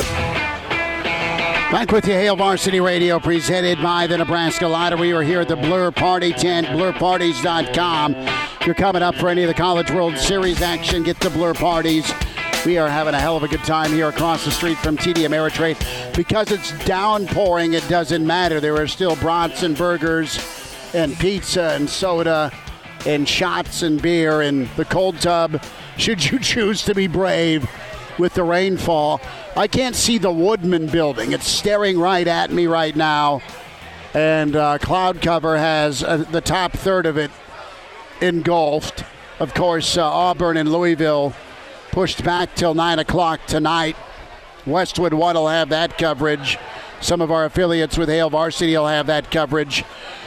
Speaker 2: Back with you, Hail Varsity Radio, presented by the Nebraska Lottery. We're here at the Blur Party Tent, blur parties dot com. If you're coming up for any of the College World Series action, get to Blur Parties. We are having a hell of a good time here across the street from T D Ameritrade. Because it's downpouring, it doesn't matter. There are still brats and burgers and pizza and soda and shots and beer in the cold tub, should you choose to be brave with the rainfall. I can't see the Woodman building. It's staring right at me right now. And uh, cloud cover has uh, the top third of it engulfed. Of course, uh, Auburn and Louisville pushed back till nine o'clock tonight. Westwood One will have that coverage. Some of our affiliates with Hail Varsity will have that coverage.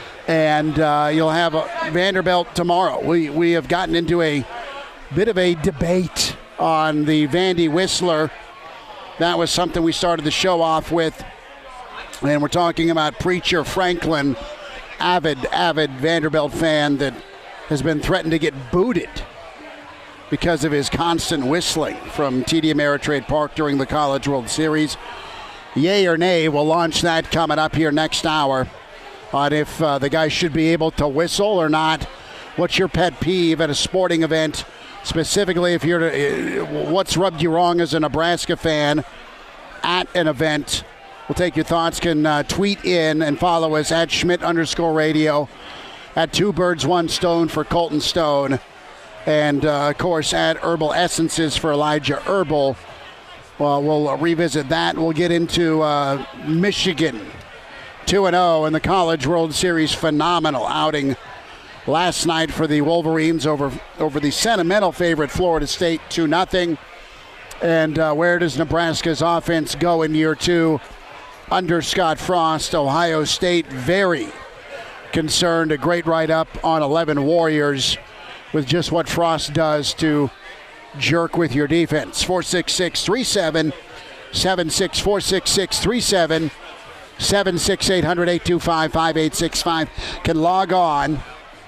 Speaker 2: And uh, you'll have uh, Vanderbilt tomorrow. We, we have gotten into a bit of a debate on the Vandy Whistler. That was something we started the show off with. And we're talking about Preacher Franklin, avid, avid Vanderbilt fan that has been threatened to get booted because of his constant whistling from T D Ameritrade Park during the College World Series. Yay or nay, we'll launch that coming up here next hour on if uh, the guy should be able to whistle or not. What's your pet peeve at a sporting event? Specifically, if you're to, uh, what's rubbed you wrong as a Nebraska fan at an event? We'll take your thoughts. Can uh, tweet in and follow us at Schmidt underscore radio, at Two Birds, One Stone for Colton Stone, and, uh, of course, at Herbal Essences for Elijah Herbal. Well, we'll uh, revisit that. We'll get into uh, Michigan two and oh in the College World Series. Phenomenal outing last night for the Wolverines over, over the sentimental favorite Florida State two nothing. And uh, where does Nebraska's offense go in year two under Scott Frost? Ohio State very concerned. A great write-up on eleven Warriors with just what Frost does to jerk with your defense. four six six, three seven seven six, four six six, three seven seven six, eight hundred, eight two five, five eight six five. Can log on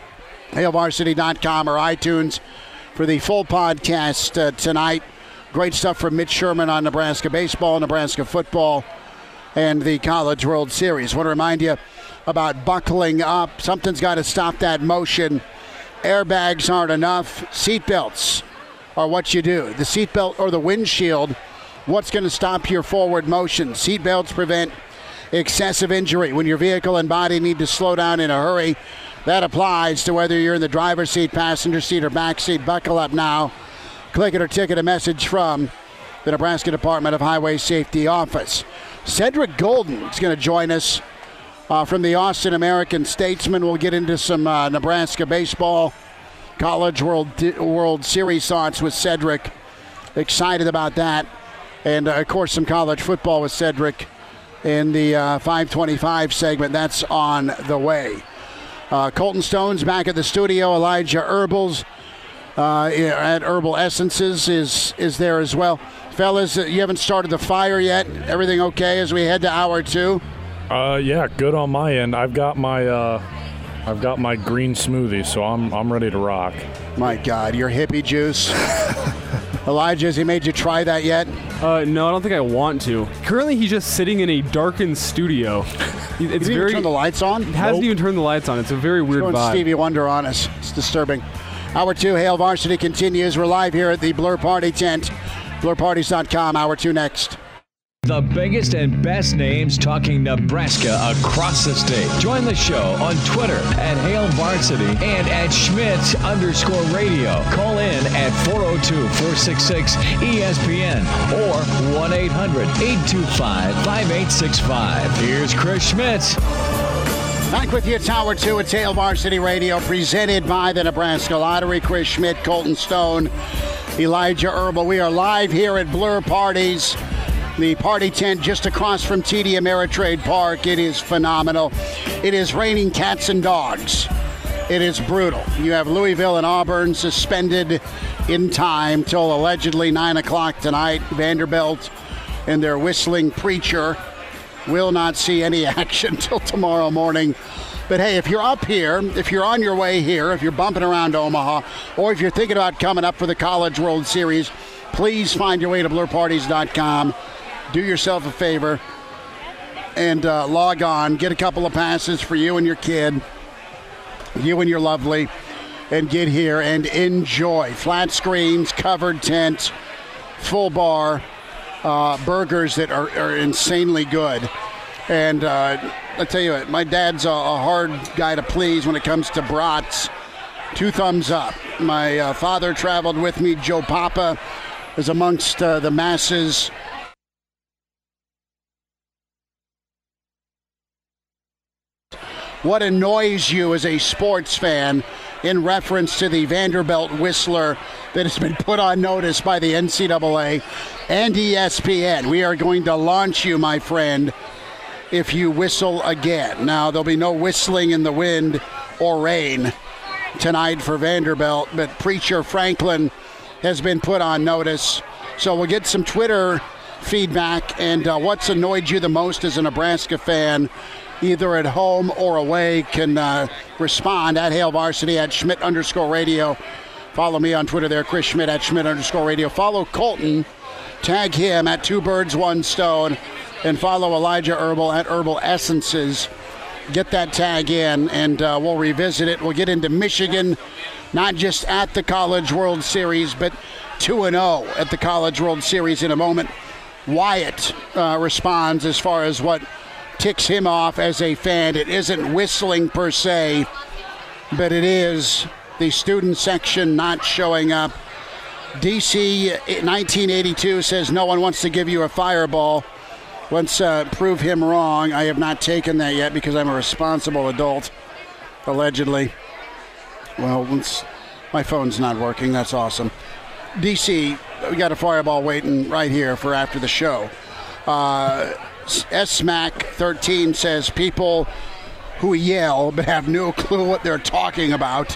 Speaker 2: hail varsity dot com or iTunes for the full podcast uh, tonight. Great stuff from Mitch Sherman on Nebraska baseball, Nebraska football, and the College World Series. I want to remind you about buckling up. Something's got to stop that motion. Airbags aren't enough. Seatbelts are what you do. The seatbelt or the windshield, what's going to stop your forward motion? Seatbelts prevent excessive injury. When your vehicle and body need to slow down in a hurry, that applies to whether you're in the driver's seat, passenger seat, or back seat. Buckle up now. Click it or ticket a message from the Nebraska Department of Highway Safety Office. Cedric Golden is going to join us uh, from the Austin American-Statesman. We'll get into some uh, Nebraska baseball, College World World Series thoughts with Cedric. Excited about that. And, uh, of course, some college football with Cedric in the uh, five twenty-five segment. That's on the way. Uh, Colton Stone's back at the studio. Elijah Herbals uh, at Herbal Essences is, is there as well. Fellas, you haven't started the fire yet. Everything okay as we head to hour two?
Speaker 4: Uh, yeah, good on my end. I've got my uh, I've got my green smoothie, so I'm I'm ready to rock. My
Speaker 2: God, your hippie juice. Elijah, has he made you try that yet?
Speaker 5: Uh, no, I don't think I want to. Currently, he's just sitting in a darkened studio. It's
Speaker 2: you didn't
Speaker 5: very
Speaker 2: even turn the lights on?
Speaker 5: It hasn't
Speaker 2: Nope.
Speaker 5: even turned the lights on. It's a very weird
Speaker 2: Going
Speaker 5: vibe.
Speaker 2: Stevie Wonder on us. It's disturbing. Hour two, Hail Varsity continues. We're live here at the Blur Party tent. blur parties dot com. Hour two next.
Speaker 1: The biggest and best names talking Nebraska across the state. Join the show on Twitter at Hail Varsity and at Schmidt underscore radio. Call in at four oh two, four six six, E S P N or one eight hundred, eight two five, five eight six five. Here's Chris Schmidt.
Speaker 2: Back with you, it's Hour two at Hail Varsity Radio, presented by the Nebraska Lottery. Chris Schmidt, Colton Stone, Elijah Herbal. We are live here at Blur Parties, the party tent just across from T D Ameritrade Park. It is phenomenal. It is raining cats and dogs. It is brutal. You have Louisville and Auburn suspended in time till allegedly nine o'clock tonight. Vanderbilt and their whistling preacher will not see any action till tomorrow morning. But hey, if you're up here, if you're on your way here, if you're bumping around Omaha, or if you're thinking about coming up for the College World Series, please find your way to blur parties dot com. Do yourself a favor and uh, log on. Get a couple of passes for you and your kid, you and your lovely, and get here and enjoy. Flat screens, covered tent, full bar, uh, burgers that are, are insanely good. And uh, I'll tell you what, my dad's a, a hard guy to please when it comes to brats. Two thumbs up. My uh, father traveled with me. Joe Papa is amongst uh, the masses. what annoys you as a sports fan in reference to the Vanderbilt Whistler that has been put on notice by the N C double A and E S P N. We are going to launch you, my friend, if you whistle again. Now, there'll be no whistling in the wind or rain tonight for Vanderbilt, but Preacher Franklin has been put on notice. So we'll get some Twitter feedback and uh, what's annoyed you the most as a Nebraska fan, either at home or away, can uh, respond at Hail Varsity, at Schmidt underscore radio. Follow me on Twitter there, Chris Schmidt at Schmidt underscore radio. Follow Colton, tag him at Two Birds, One Stone, and follow Elijah Herbal at Herbal Essences. Get that tag in, and uh, we'll revisit it. We'll get into Michigan, not just at the College World Series, but two and oh at the College World Series in a moment. Wyatt uh, responds as far as what ticks him off as a fan. It isn't whistling per se, but it is the student section not showing up. D C nineteen eighty-two says no one wants to give you a fireball. Let's uh, prove him wrong. I have not taken that yet because I'm a responsible adult, allegedly. Well, once my phone's not working, that's awesome. D C, we got a fireball waiting right here for after the show. Uh, S M A C thirteen says people who yell but have no clue what they're talking about.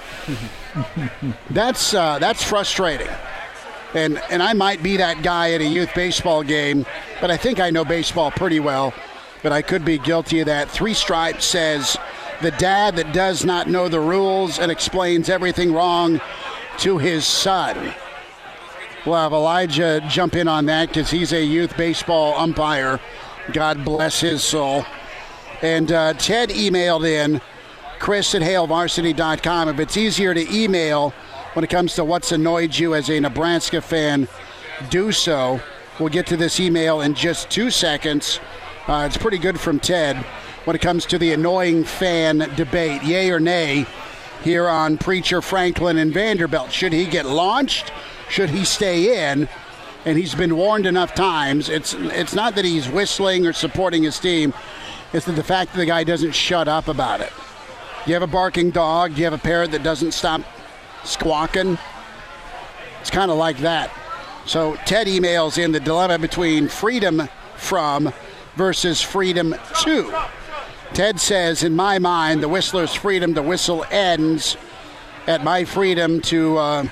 Speaker 2: that's uh, that's frustrating. And and I might be that guy at a youth baseball game, but I think I know baseball pretty well, but I could be guilty of that. Three Stripes says the dad that does not know the rules and explains everything wrong to his son. We'll have Elijah jump in on that because he's a youth baseball umpire. God bless his soul. And uh, Ted emailed in, Chris at hail varsity dot com. If it's easier to email when it comes to what's annoyed you as a Nebraska fan, do so. We'll get to this email in just two seconds. Uh, it's pretty good from Ted when it comes to the annoying fan debate, yay or nay, here on Preacher Franklin and Vanderbilt. Should he get launched? Should he stay in? And he's been warned enough times. It's it's not that he's whistling or supporting his team. It's that the fact that the guy doesn't shut up about it. You have a barking dog. You have a parrot that doesn't stop squawking. It's kind of like that. So Ted emails in the dilemma between freedom from versus freedom to. Ted says, in my mind, the whistler's freedom to whistle ends at my freedom to... Uh,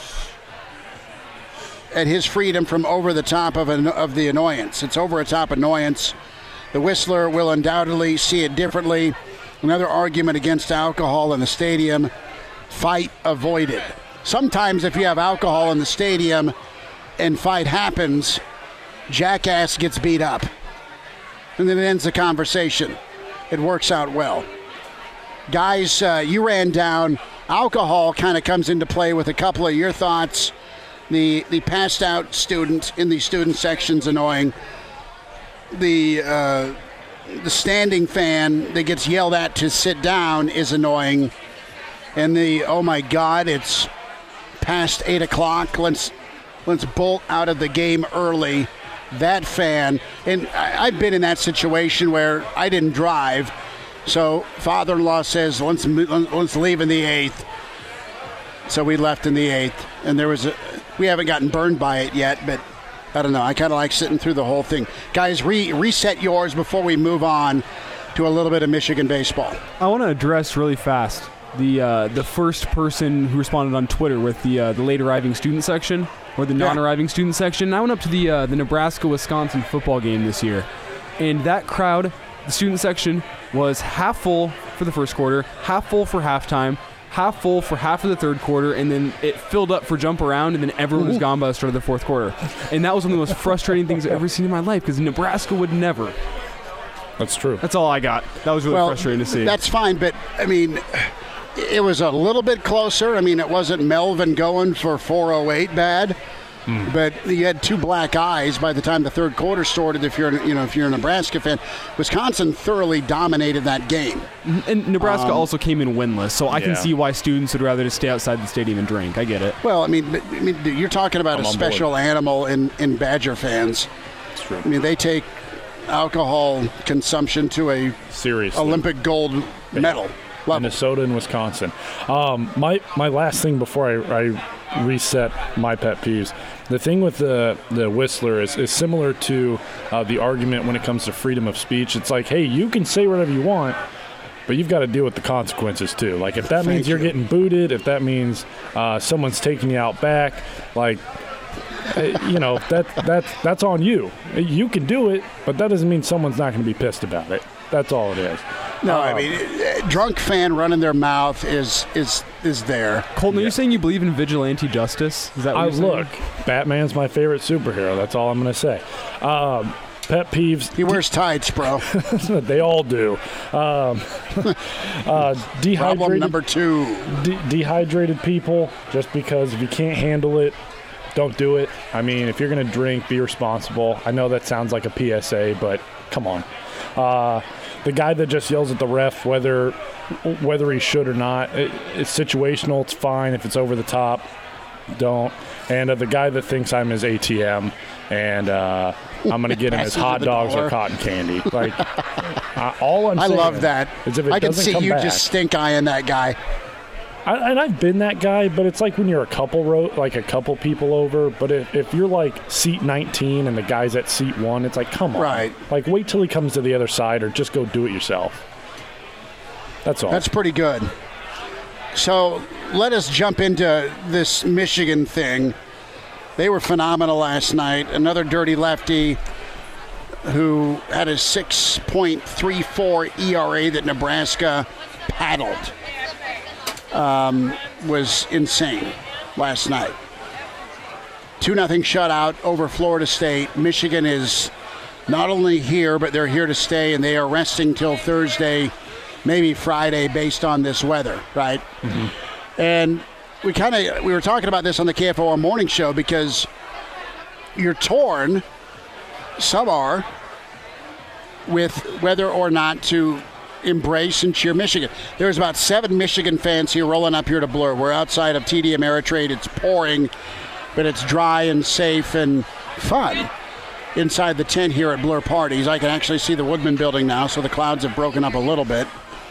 Speaker 2: at his freedom from over the top of an, of the annoyance. It's over a top annoyance. The whistler will undoubtedly see it differently. Another argument against alcohol in the stadium, fight avoided. Sometimes if you have alcohol in the stadium and fight happens, jackass gets beat up. And then it ends the conversation. It works out well. Guys, uh, you ran down. Alcohol kind of comes into play with a couple of your thoughts. The the passed out student in the student section's annoying. The uh, the standing fan that gets yelled at to sit down is annoying. And the oh my God, it's past eight o'clock. Let's let's bolt out of the game early. That fan, and I, I've been in that situation where I didn't drive, so father-in-law says let's let's leave in the eighth. So we left in the eighth, and there was a. We haven't gotten burned by it yet, but I don't know. I kind of like sitting through the whole thing. Guys, re- reset yours before we move on to a little bit of Michigan baseball.
Speaker 5: I want to address really fast the uh, the first person who responded on Twitter with the uh, the late arriving student section or the non-arriving yeah. student section. I went up to the uh, the Nebraska-Wisconsin football game this year, and that crowd, the student section, was half full for the first quarter, half full for halftime, half full for half of the third quarter, and then it filled up for jump around, and then everyone was gone by the start of the fourth quarter. And that was one of the most frustrating things I've ever seen in my life, because Nebraska would never.
Speaker 4: That's true.
Speaker 5: That's all I got. That was really
Speaker 2: well,
Speaker 5: frustrating to see.
Speaker 2: That's fine, but, I mean, it was a little bit closer. I mean, it wasn't Melvin going for four oh eight bad. Mm. But you had two black eyes by the time the third quarter started. If you're, you know, if you're a Nebraska fan, Wisconsin thoroughly dominated that game.
Speaker 5: And Nebraska um, also came in winless, so I
Speaker 4: yeah.
Speaker 5: can see why students would rather just stay outside the stadium and drink. I get it.
Speaker 2: Well, I mean, I mean, you're talking about
Speaker 4: I'm
Speaker 2: a special board. animal in, in Badger fans.
Speaker 4: That's true.
Speaker 2: I mean, they take alcohol consumption to a
Speaker 4: Seriously.
Speaker 2: Olympic gold medal level.
Speaker 4: Minnesota and Wisconsin. Um, my my last thing before I, I reset my pet peeves, the thing with the the Whistler is, is similar to uh, the argument when it comes to freedom of speech. It's like, hey, you can say whatever you want, but you've got to deal with the consequences too. Like if that
Speaker 2: Thank
Speaker 4: means you're
Speaker 2: you.
Speaker 4: getting booted, if that means uh, someone's taking you out back, like. Uh, you know, that that's that's on you. You can do it, but that doesn't mean someone's not going to be pissed about it. That's all it is.
Speaker 2: No,
Speaker 4: Um,
Speaker 2: I mean, uh, drunk fan running their mouth is is is there.
Speaker 5: Colton, are you saying you believe in vigilante justice? Is that what
Speaker 4: I
Speaker 5: you're saying?
Speaker 4: look, Batman's my favorite superhero. That's all I'm going to say. Um, pet peeves.
Speaker 2: He wears tights, bro.
Speaker 4: They all do. Um, uh, dehydrated.
Speaker 2: Problem number two.
Speaker 4: De- dehydrated people. Just because if you can't handle it, don't do it. I mean, if you're going to drink, be responsible. I know that sounds like a P S A, but come on. Uh, the guy that just yells at the ref, whether whether he should or not, it, it's situational. It's fine. If it's over the top, don't. And uh, the guy that thinks I'm his A T M and uh, I'm going to get him his
Speaker 2: Passes
Speaker 4: hot
Speaker 2: the
Speaker 4: dogs
Speaker 2: dollar.
Speaker 4: or cotton candy. Like, uh, all I'm
Speaker 2: I
Speaker 4: saying
Speaker 2: love that.
Speaker 4: is if it
Speaker 2: I can
Speaker 4: doesn't
Speaker 2: see
Speaker 4: come
Speaker 2: you
Speaker 4: back,
Speaker 2: just stink eyeing that guy.
Speaker 4: I, and I've been that guy, but it's like when you're a couple ro- like a couple people over. But if, if you're like seat nineteen and the guy's at seat one, it's like, come on.
Speaker 2: Right.
Speaker 4: Like, wait till he comes to the other side or just go do it yourself. That's all.
Speaker 2: That's pretty good. So let us jump into this Michigan thing. They were phenomenal last night. Another dirty lefty who had a six point three four E R A that Nebraska paddled. Um, was insane last night. two nothing shutout over Florida State. Michigan is not only here, but they're here to stay, and they are resting till Thursday, maybe Friday, based on this weather, right? Mm-hmm. And we kind of we were talking about this on the K F O R morning show because you're torn, some are, with whether or not to embrace and cheer Michigan. There's about seven Michigan fans here rolling up here to Blur. We're outside of T D Ameritrade. It's pouring, but it's dry and safe and fun inside the tent here at Blur Parties. I can actually see the Woodman building now, so the clouds have broken up a little bit.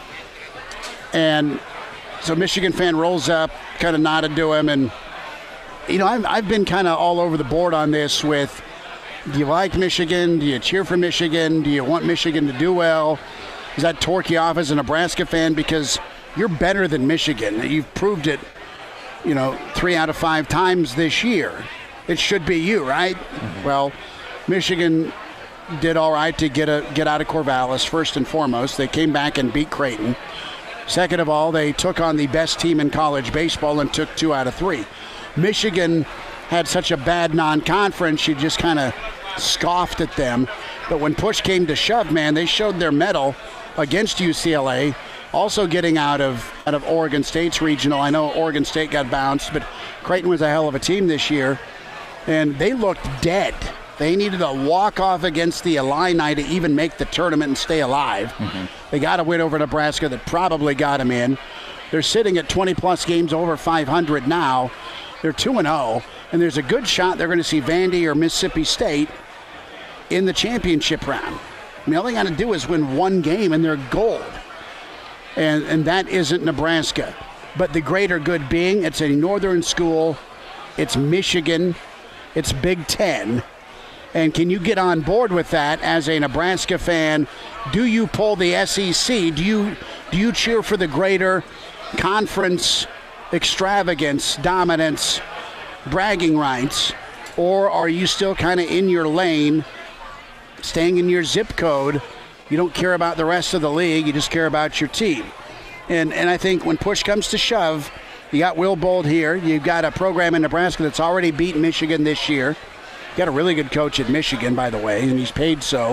Speaker 2: And so Michigan fan rolls up, kind of nodded to him, and you know, I've, I've been kind of all over the board on this with, do you like Michigan? Do you cheer for Michigan? Do you want Michigan to do well? Does that torque you off as a Nebraska fan? Because you're better than Michigan. You've proved it, you know, three out of five times this year. It should be you, right? Mm-hmm. Well, Michigan did all right to get a get out of Corvallis, first and foremost. They came back and beat Creighton. Second of all, they took on the best team in college baseball and took two out of three. Michigan had such a bad non-conference, you just kind of scoffed at them. But when push came to shove, man, they showed their mettle against U C L A, also getting out of out of Oregon State's regional. I know Oregon State got bounced, but Creighton was a hell of a team this year, and they looked dead. They needed a walk-off against the Illini to even make the tournament and stay alive. Mm-hmm. They got a win over Nebraska that probably got them in. They're sitting at twenty-plus games over five hundred now. They're two and oh, and there's a good shot they're going to see Vandy or Mississippi State in the championship round. I mean, all they got to do is win one game, and they're gold. And and that isn't Nebraska. But the greater good being, it's a northern school, it's Michigan, it's Big Ten. And can you get on board with that as a Nebraska fan? Do you pull the S E C? Do you do you cheer for the greater conference extravagance, dominance, bragging rights? Or are you still kind of in your lane, staying in your zip code? You don't care about the rest of the league. You just care about your team. And and I think when push comes to shove, you got Will Bold here. You've got a program in Nebraska that's already beat Michigan this year. Got a really good coach at Michigan, by the way, and he's paid so.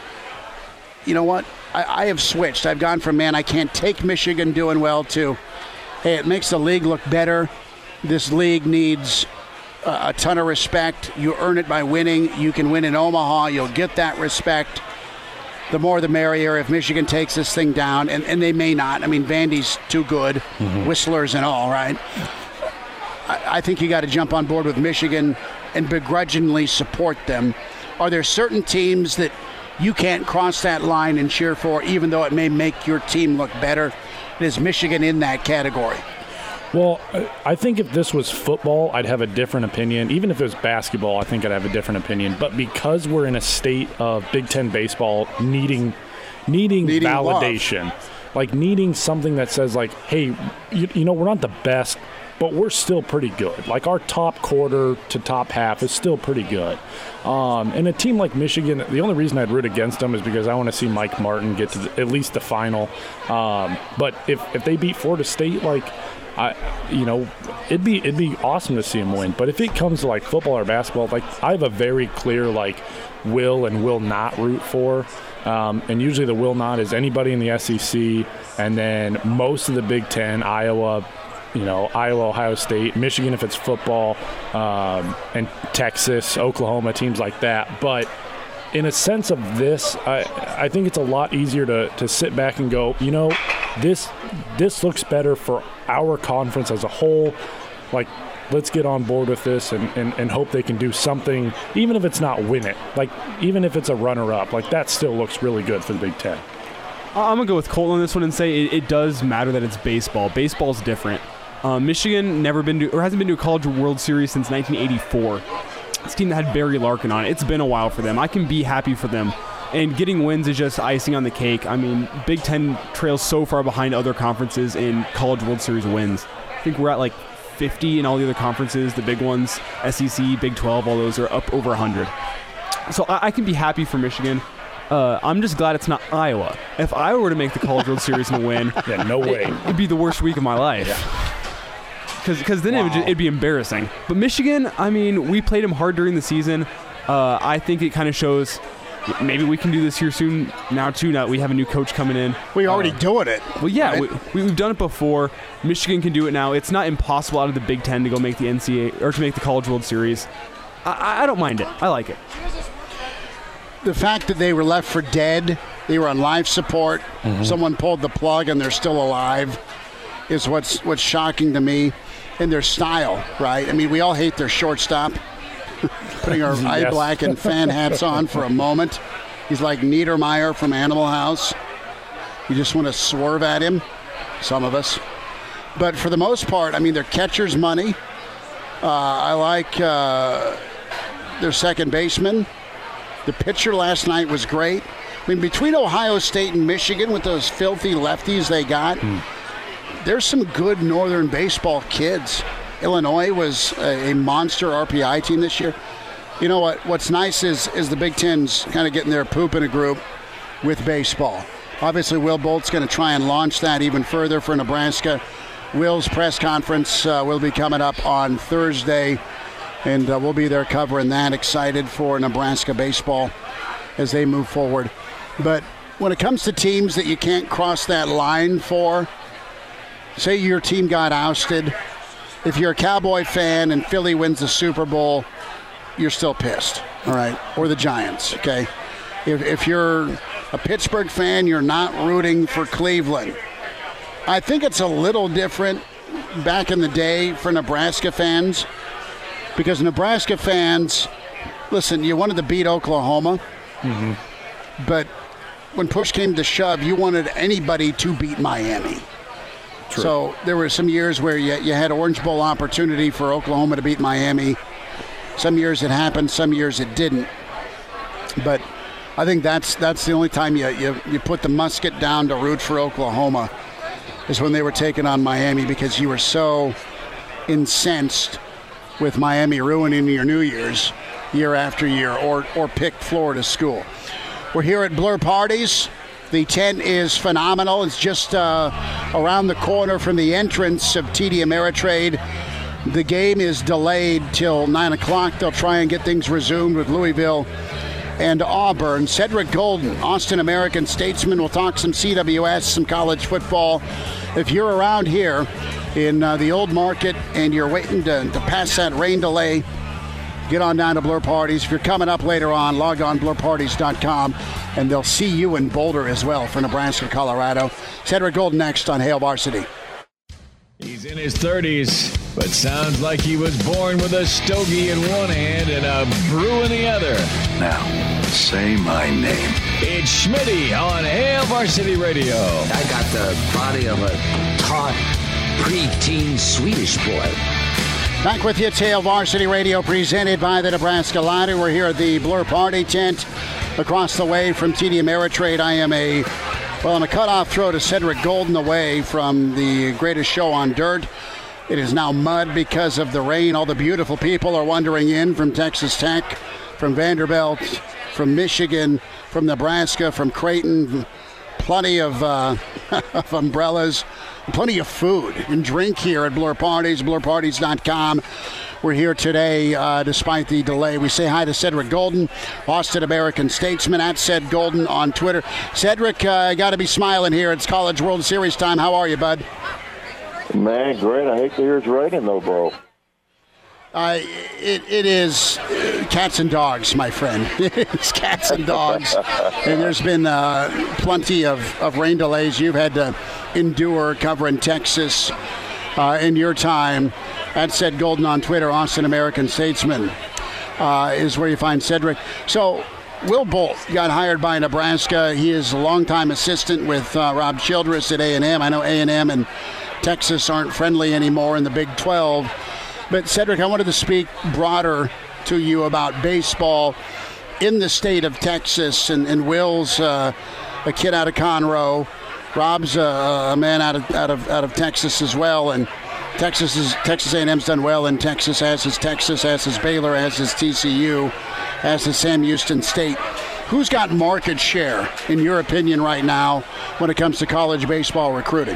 Speaker 2: You know what? I, I have switched. I've gone from, man, I can't take Michigan doing well to, hey, it makes the league look better. This league needs a, a ton of respect. You earn it by winning. You can win in Omaha. You'll get that respect. The more the merrier if Michigan takes this thing down, and, and they may not. I mean, Vandy's too good, mm-hmm. Whistlers and all, right? I, I think you got to jump on board with Michigan and begrudgingly support them. Are there certain teams that you can't cross that line and cheer for, even though it may make your team look better? Is Michigan in that category?
Speaker 4: Well, I think if this was football, I'd have a different opinion. Even if it was basketball, I think I'd have a different opinion. But because we're in a state of Big Ten baseball needing needing, needing validation, love. like needing something that says, like, hey, you, you know, we're not the best, but we're still pretty good. Like, our top quarter to top half is still pretty good. Um, and a team like Michigan, the only reason I'd root against them is because I want to see Mike Martin get to the, at least the final. Um, but if, if they beat Florida State, like, I, you know, it'd be it'd be awesome to see him win. But if it comes to like football or basketball, like I have a very clear like will and will not root for, um, and usually the will not is anybody in the S E C, and then most of the Big Ten, Iowa, you know, Iowa, Ohio State, Michigan if it's football, um, and Texas, Oklahoma, teams like that. But in a sense of this, I, I think it's a lot easier to, to sit back and go, you know, this this looks better for our conference as a whole. Like, let's get on board with this and, and, and hope they can do something, even if it's not win it. Like, even if it's a runner-up, like that still looks really good for the Big Ten.
Speaker 5: I'm going to go with Colton on this one and say it, it does matter that it's baseball. Baseball's different. Uh, Michigan never been to, or hasn't been to a College World Series since nineteen eighty-four. This team that had Barry Larkin on it. It's been a while for them. I can be happy for them. And getting wins is just icing on the cake. I mean, Big Ten trails so far behind other conferences in College World Series wins. I think we're at like fifty in all the other conferences, the big ones, S E C, Big twelve, all those are up over one hundred. So I, I can be happy for Michigan. Uh, I'm just glad it's not Iowa. If Iowa were to make the College World Series and win,
Speaker 4: yeah, no way.
Speaker 5: It, it'd be the worst week of my life.
Speaker 4: Yeah.
Speaker 5: Because then
Speaker 2: wow.
Speaker 5: it would just, it'd be embarrassing. But Michigan, I mean, we played them hard during the season. Uh, I think it kind of shows maybe we can do this here soon now, too, now that we have a new coach coming in.
Speaker 2: We're already uh, doing it.
Speaker 5: Well, yeah,
Speaker 2: right?
Speaker 5: we, we've done it before. Michigan can do it now. It's not impossible out of the Big Ten to go make the N C double A or to make the College World Series. I, I don't mind it. I like it.
Speaker 2: The fact that they were left for dead, they were on life support, mm-hmm. someone pulled the plug and they're still alive, is what's what's shocking to me. And their style, right? I mean, we all hate their shortstop. Putting our yes. eye black and fan hats on for a moment. He's like Niedermeyer from Animal House. You just want to swerve at him, some of us. But for the most part, I mean, their catcher's money. Uh, I like uh, their second baseman. The pitcher last night was great. I mean, between Ohio State and Michigan with those filthy lefties they got, mm. there's some good Northern baseball kids. Illinois was a, a monster R P I team this year. You know what? What's nice is is the Big Ten's kind of getting their poop in a group with baseball. Obviously, Will Bolt's going to try and launch that even further for Nebraska. Will's press conference uh, will be coming up on Thursday, and uh, we'll be there covering that. Excited for Nebraska baseball as they move forward. But when it comes to teams that you can't cross that line for, say your team got ousted. If you're a Cowboy fan and Philly wins the Super Bowl, you're still pissed, all right? Or the Giants, okay? If, if you're a Pittsburgh fan, you're not rooting for Cleveland. I think it's a little different back in the day for Nebraska fans because Nebraska fans, listen, you wanted to beat Oklahoma, mm-hmm. but when push came to shove, you wanted anybody to beat Miami. True. So there were some years where you, you had Orange Bowl opportunity for Oklahoma to beat Miami. Some years it happened, some years it didn't. But I think that's that's the only time you, you, you put the musket down to root for Oklahoma is when they were taking on Miami because you were so incensed with Miami ruining your New Year's year after year or, or picked Florida school. We're here at Blur Parties. The tent is phenomenal. It's just uh, around the corner from the entrance of T D Ameritrade. The game is delayed till nine o'clock. They'll try and get things resumed with Louisville and Auburn. Cedric Golden, Austin American statesman. We'll talk some C W S, some college football. If you're around here in uh, the old market and you're waiting to, to pass that rain delay, get on down to Blur Parties. If you're coming up later on, log on blur parties dot com, and they'll see you in Boulder as well for Nebraska, Colorado. Cedric Golden next on Hail Varsity.
Speaker 1: He's in his thirties, but sounds like he was born with a stogie in one hand and a brew in the other.
Speaker 8: Now, say my name.
Speaker 1: It's Schmitty on Hail Varsity Radio.
Speaker 8: I got the body of a taut, preteen Swedish boy.
Speaker 2: Back with you, it's Hail Varsity Radio, presented by the Nebraska Lottery. We're here at the Blur Party tent across the way from T D Ameritrade. I am a, well, I'm a cutoff throw to Cedric Golden away from the greatest show on dirt. It is now mud because of the rain. All the beautiful people are wandering in from Texas Tech, from Vanderbilt, from Michigan, from Nebraska, from Creighton. Plenty of, uh, of umbrellas, plenty of food and drink here at Blur Parties, blur parties dot com. We're here today uh, despite the delay. We say hi to Cedric Golden, Austin American Statesman, at Ced Golden on Twitter. Cedric, uh, got to be smiling here. It's College World Series time. How are you, bud?
Speaker 9: Man, great. I hate to hear it's raining, though, bro.
Speaker 2: Uh, it, it is cats and dogs, my friend. It's cats and dogs. And there's been uh, plenty of, of rain delays you've had to endure covering Texas uh, in your time. That said, Golden on Twitter, Austin American Statesman uh, is where you find Cedric. So Will Bolt got hired by Nebraska. He is a longtime assistant with uh, Rob Childress at A and M. I know A and M and Texas aren't friendly anymore in the Big twelve. But, Cedric, I wanted to speak broader to you about baseball in the state of Texas. And, and Will's uh, a kid out of Conroe. Rob's a, a man out of, out of out of Texas as well. And Texas is Texas A and M's done well in Texas, as is Texas, as is Baylor, as is T C U, as is Sam Houston State. Who's got market share, in your opinion, right now when it comes to college baseball recruiting?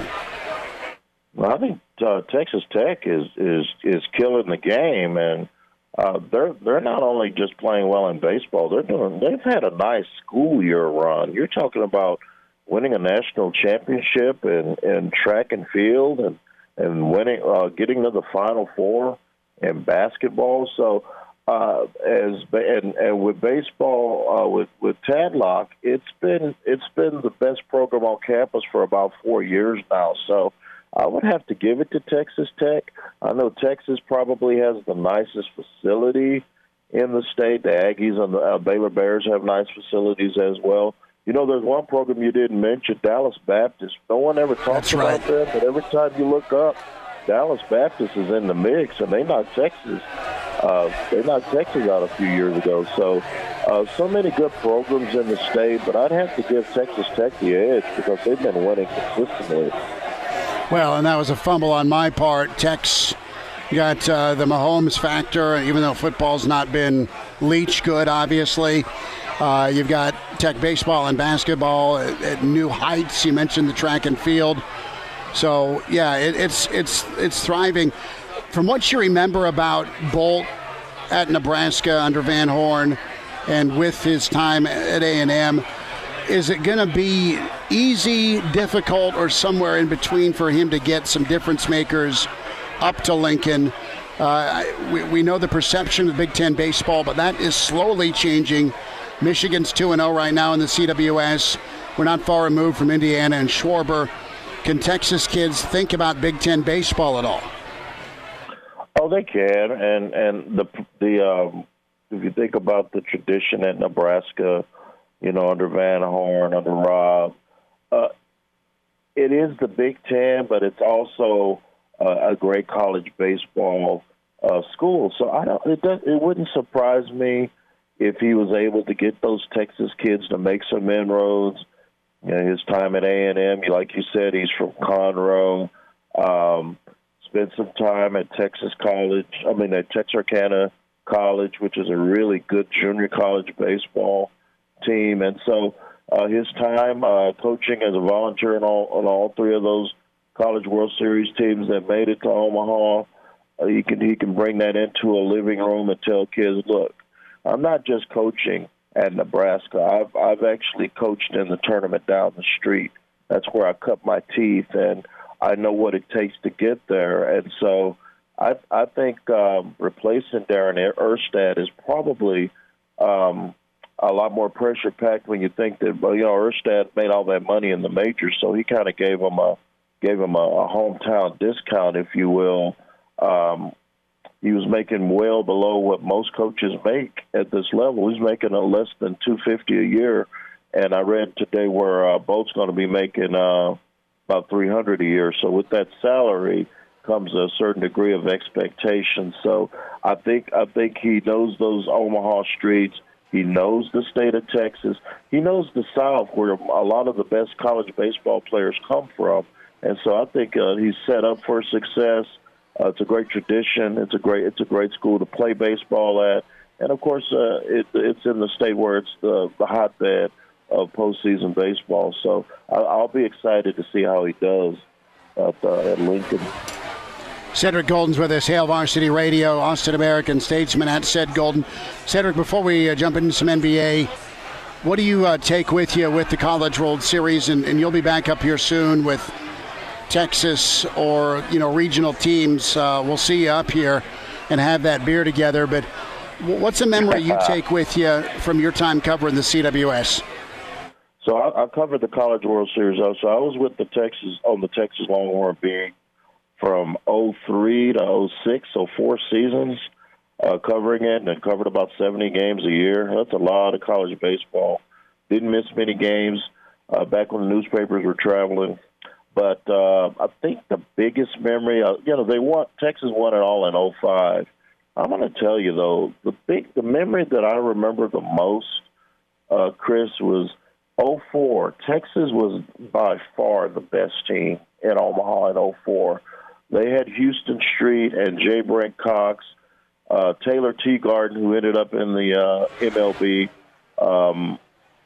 Speaker 9: Well, I think uh, Texas Tech is, is is killing the game, and uh, they're they're not only just playing well in baseball. They're doing. They've had a nice school year run. You're talking about winning a national championship in, in track and field, and and winning, uh, getting to the Final Four in basketball. So, uh, as and, and with baseball, uh, with with Tadlock, it's been it's been the best program on campus for about four years now. So, I would have to give it to Texas Tech. I know Texas probably has the nicest facility in the state. The Aggies and the uh, Baylor Bears have nice facilities as well. You know, there's one program you didn't mention, Dallas Baptist. No one ever talks about right. them, but every time you look up, Dallas Baptist is in the mix, and they knocked Texas. Uh, they knocked Texas out a few years ago. So, uh, so many good programs in the state, but I'd have to give Texas Tech the edge because they've been winning consistently.
Speaker 2: Well, and that was a fumble on my part. Tech's got uh, the Mahomes factor, even though football's not been Leach good, obviously. Uh, you've got Tech baseball and basketball at, at new heights. You mentioned the track and field. So, yeah, it, it's it's it's thriving. From what you remember about Bolt at Nebraska under Van Horn and with his time at A and M, is it going to be easy, difficult, or somewhere in between for him to get some difference makers up to Lincoln? Uh, we, we know the perception of Big Ten baseball, but that is slowly changing. Michigan's two and oh right now in the C W S. We're not far removed from Indiana and Schwarber. Can Texas kids think about Big Ten baseball at all?
Speaker 9: Oh, they can. And and the the um, if you think about the tradition at Nebraska, you know, under Van Horn, under Rob, uh, it is the Big Ten, but it's also uh, a great college baseball uh, school. So I don't. It does. It wouldn't surprise me if he was able to get those Texas kids to make some inroads. You know, his time at A and M, like you said, he's from Conroe. Um, spent some time at Texas College. I mean, at Texarkana College, which is a really good junior college baseball team. And so uh, his time uh, coaching as a volunteer on all, on all three of those College World Series teams that made it to Omaha, uh, he can he can bring that into a living room and tell kids, look, I'm not just coaching at Nebraska. I've I've actually coached in the tournament down the street. That's where I cut my teeth, and I know what it takes to get there. And so I I think um, replacing Darren Erstad is probably um, a lot more pressure packed when you think that, well, you know, Erstad made all that money in the majors, so he kind of gave him a gave him a, a hometown discount, if you will. Um, He was making well below what most coaches make at this level. He's making a less than two hundred fifty dollars a year, And I read today where uh, Bolt's going to be making uh, about three hundred dollars a year. So with that salary comes a certain degree of expectation. So I think I think he knows those Omaha streets. He knows the state of Texas. He knows the South, where a lot of the best college baseball players come from. And so I think uh, he's set up for success. Uh, it's a great tradition. It's a great it's a great school to play baseball at. And, of course, uh, it, it's in the state where it's the, the hotbed of postseason baseball. So I'll, I'll be excited to see how he does at, uh, at Lincoln.
Speaker 2: Cedric Golden's with us, Hail Varsity Radio, Austin American Statesman at Ced Golden. Cedric, before we uh, jump into some N B A, what do you uh, take with you with the College World Series? And, and you'll be back up here soon with Texas or, you know, regional teams. Uh, we'll see you up here and have that beer together. But what's a memory you take with you from your time covering the C W S?
Speaker 9: So I, I covered the College World Series. So I was with the Texas on the Texas Longhorn being from oh three to oh six, so four seasons uh, covering it, and covered about seventy games a year. That's a lot of college baseball. Didn't miss many games uh, back when the newspapers were traveling. But uh, I think the biggest memory, uh, you know, they won. Texas won it all in oh five. I'm going to tell you, though, the big, the memory that I remember the most, uh, Chris, was oh four. Texas was by far the best team in Omaha in oh four. They had Houston Street and Jay Brent Cox, uh, Taylor Teagarden, who ended up in the uh, M L B, um,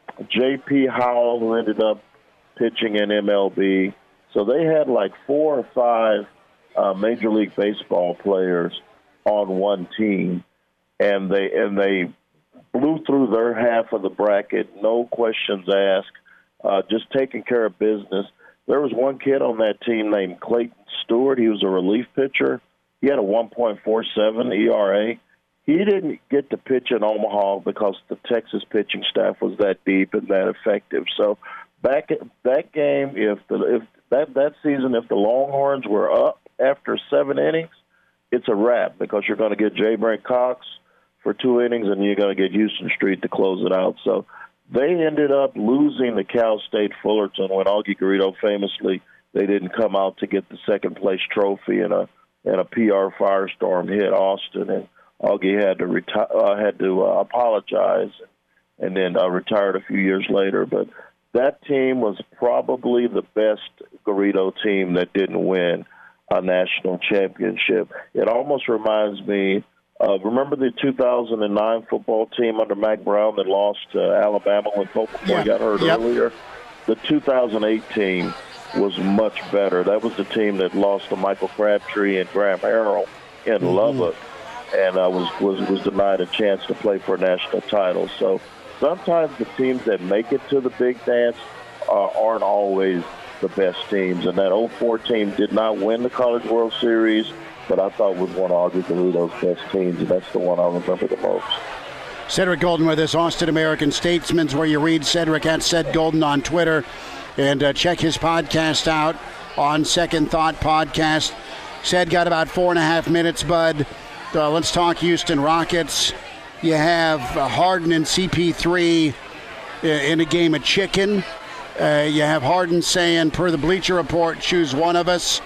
Speaker 9: J P Howell, who ended up pitching in M L B. So they had like four or five uh, Major League Baseball players on one team, and they and they blew through their half of the bracket, no questions asked, uh, just taking care of business. There was one kid on that team named Clayton Stewart. He was a relief pitcher. He had a one point four seven E R A. He didn't get to pitch in Omaha because the Texas pitching staff was that deep and that effective. So back at that game, if the if that that season, if the Longhorns were up after seven innings, it's a wrap because you're going to get Jay Brent Cox for two innings and you're going to get Houston Street to close it out. So they ended up losing to Cal State Fullerton when Augie Garrido famously, they didn't come out to get the second place trophy, and a and a P R firestorm hit Austin, and Augie had to reti- uh, had to uh, apologize, and then uh, retired a few years later. But that team was probably the best Garrido team that didn't win a national championship. It almost reminds me of, remember the two thousand nine football team under Mack Brown that lost to Alabama when Colt McCoy yeah. got hurt yep. earlier? The two thousand eight team was much better. That was the team that lost to Michael Crabtree and Graham Harrell in mm-hmm. Lubbock, and uh, was, was, was denied a chance to play for a national title. So sometimes the teams that make it to the big dance uh, aren't always the best teams. And that oh four team did not win the College World Series, but I thought was one of Augie Garrido's best teams, and that's the one I remember the most.
Speaker 2: Cedric Golden with us, Austin American Statesman's, where you read Cedric at Ced Golden on Twitter, and uh, check his podcast out on Second Thought Podcast. Ced got about four and a half minutes, bud. Uh, let's talk Houston Rockets. You have uh, Harden and C P three in a game of chicken. Uh, you have Harden saying, per the Bleacher Report, choose one of us.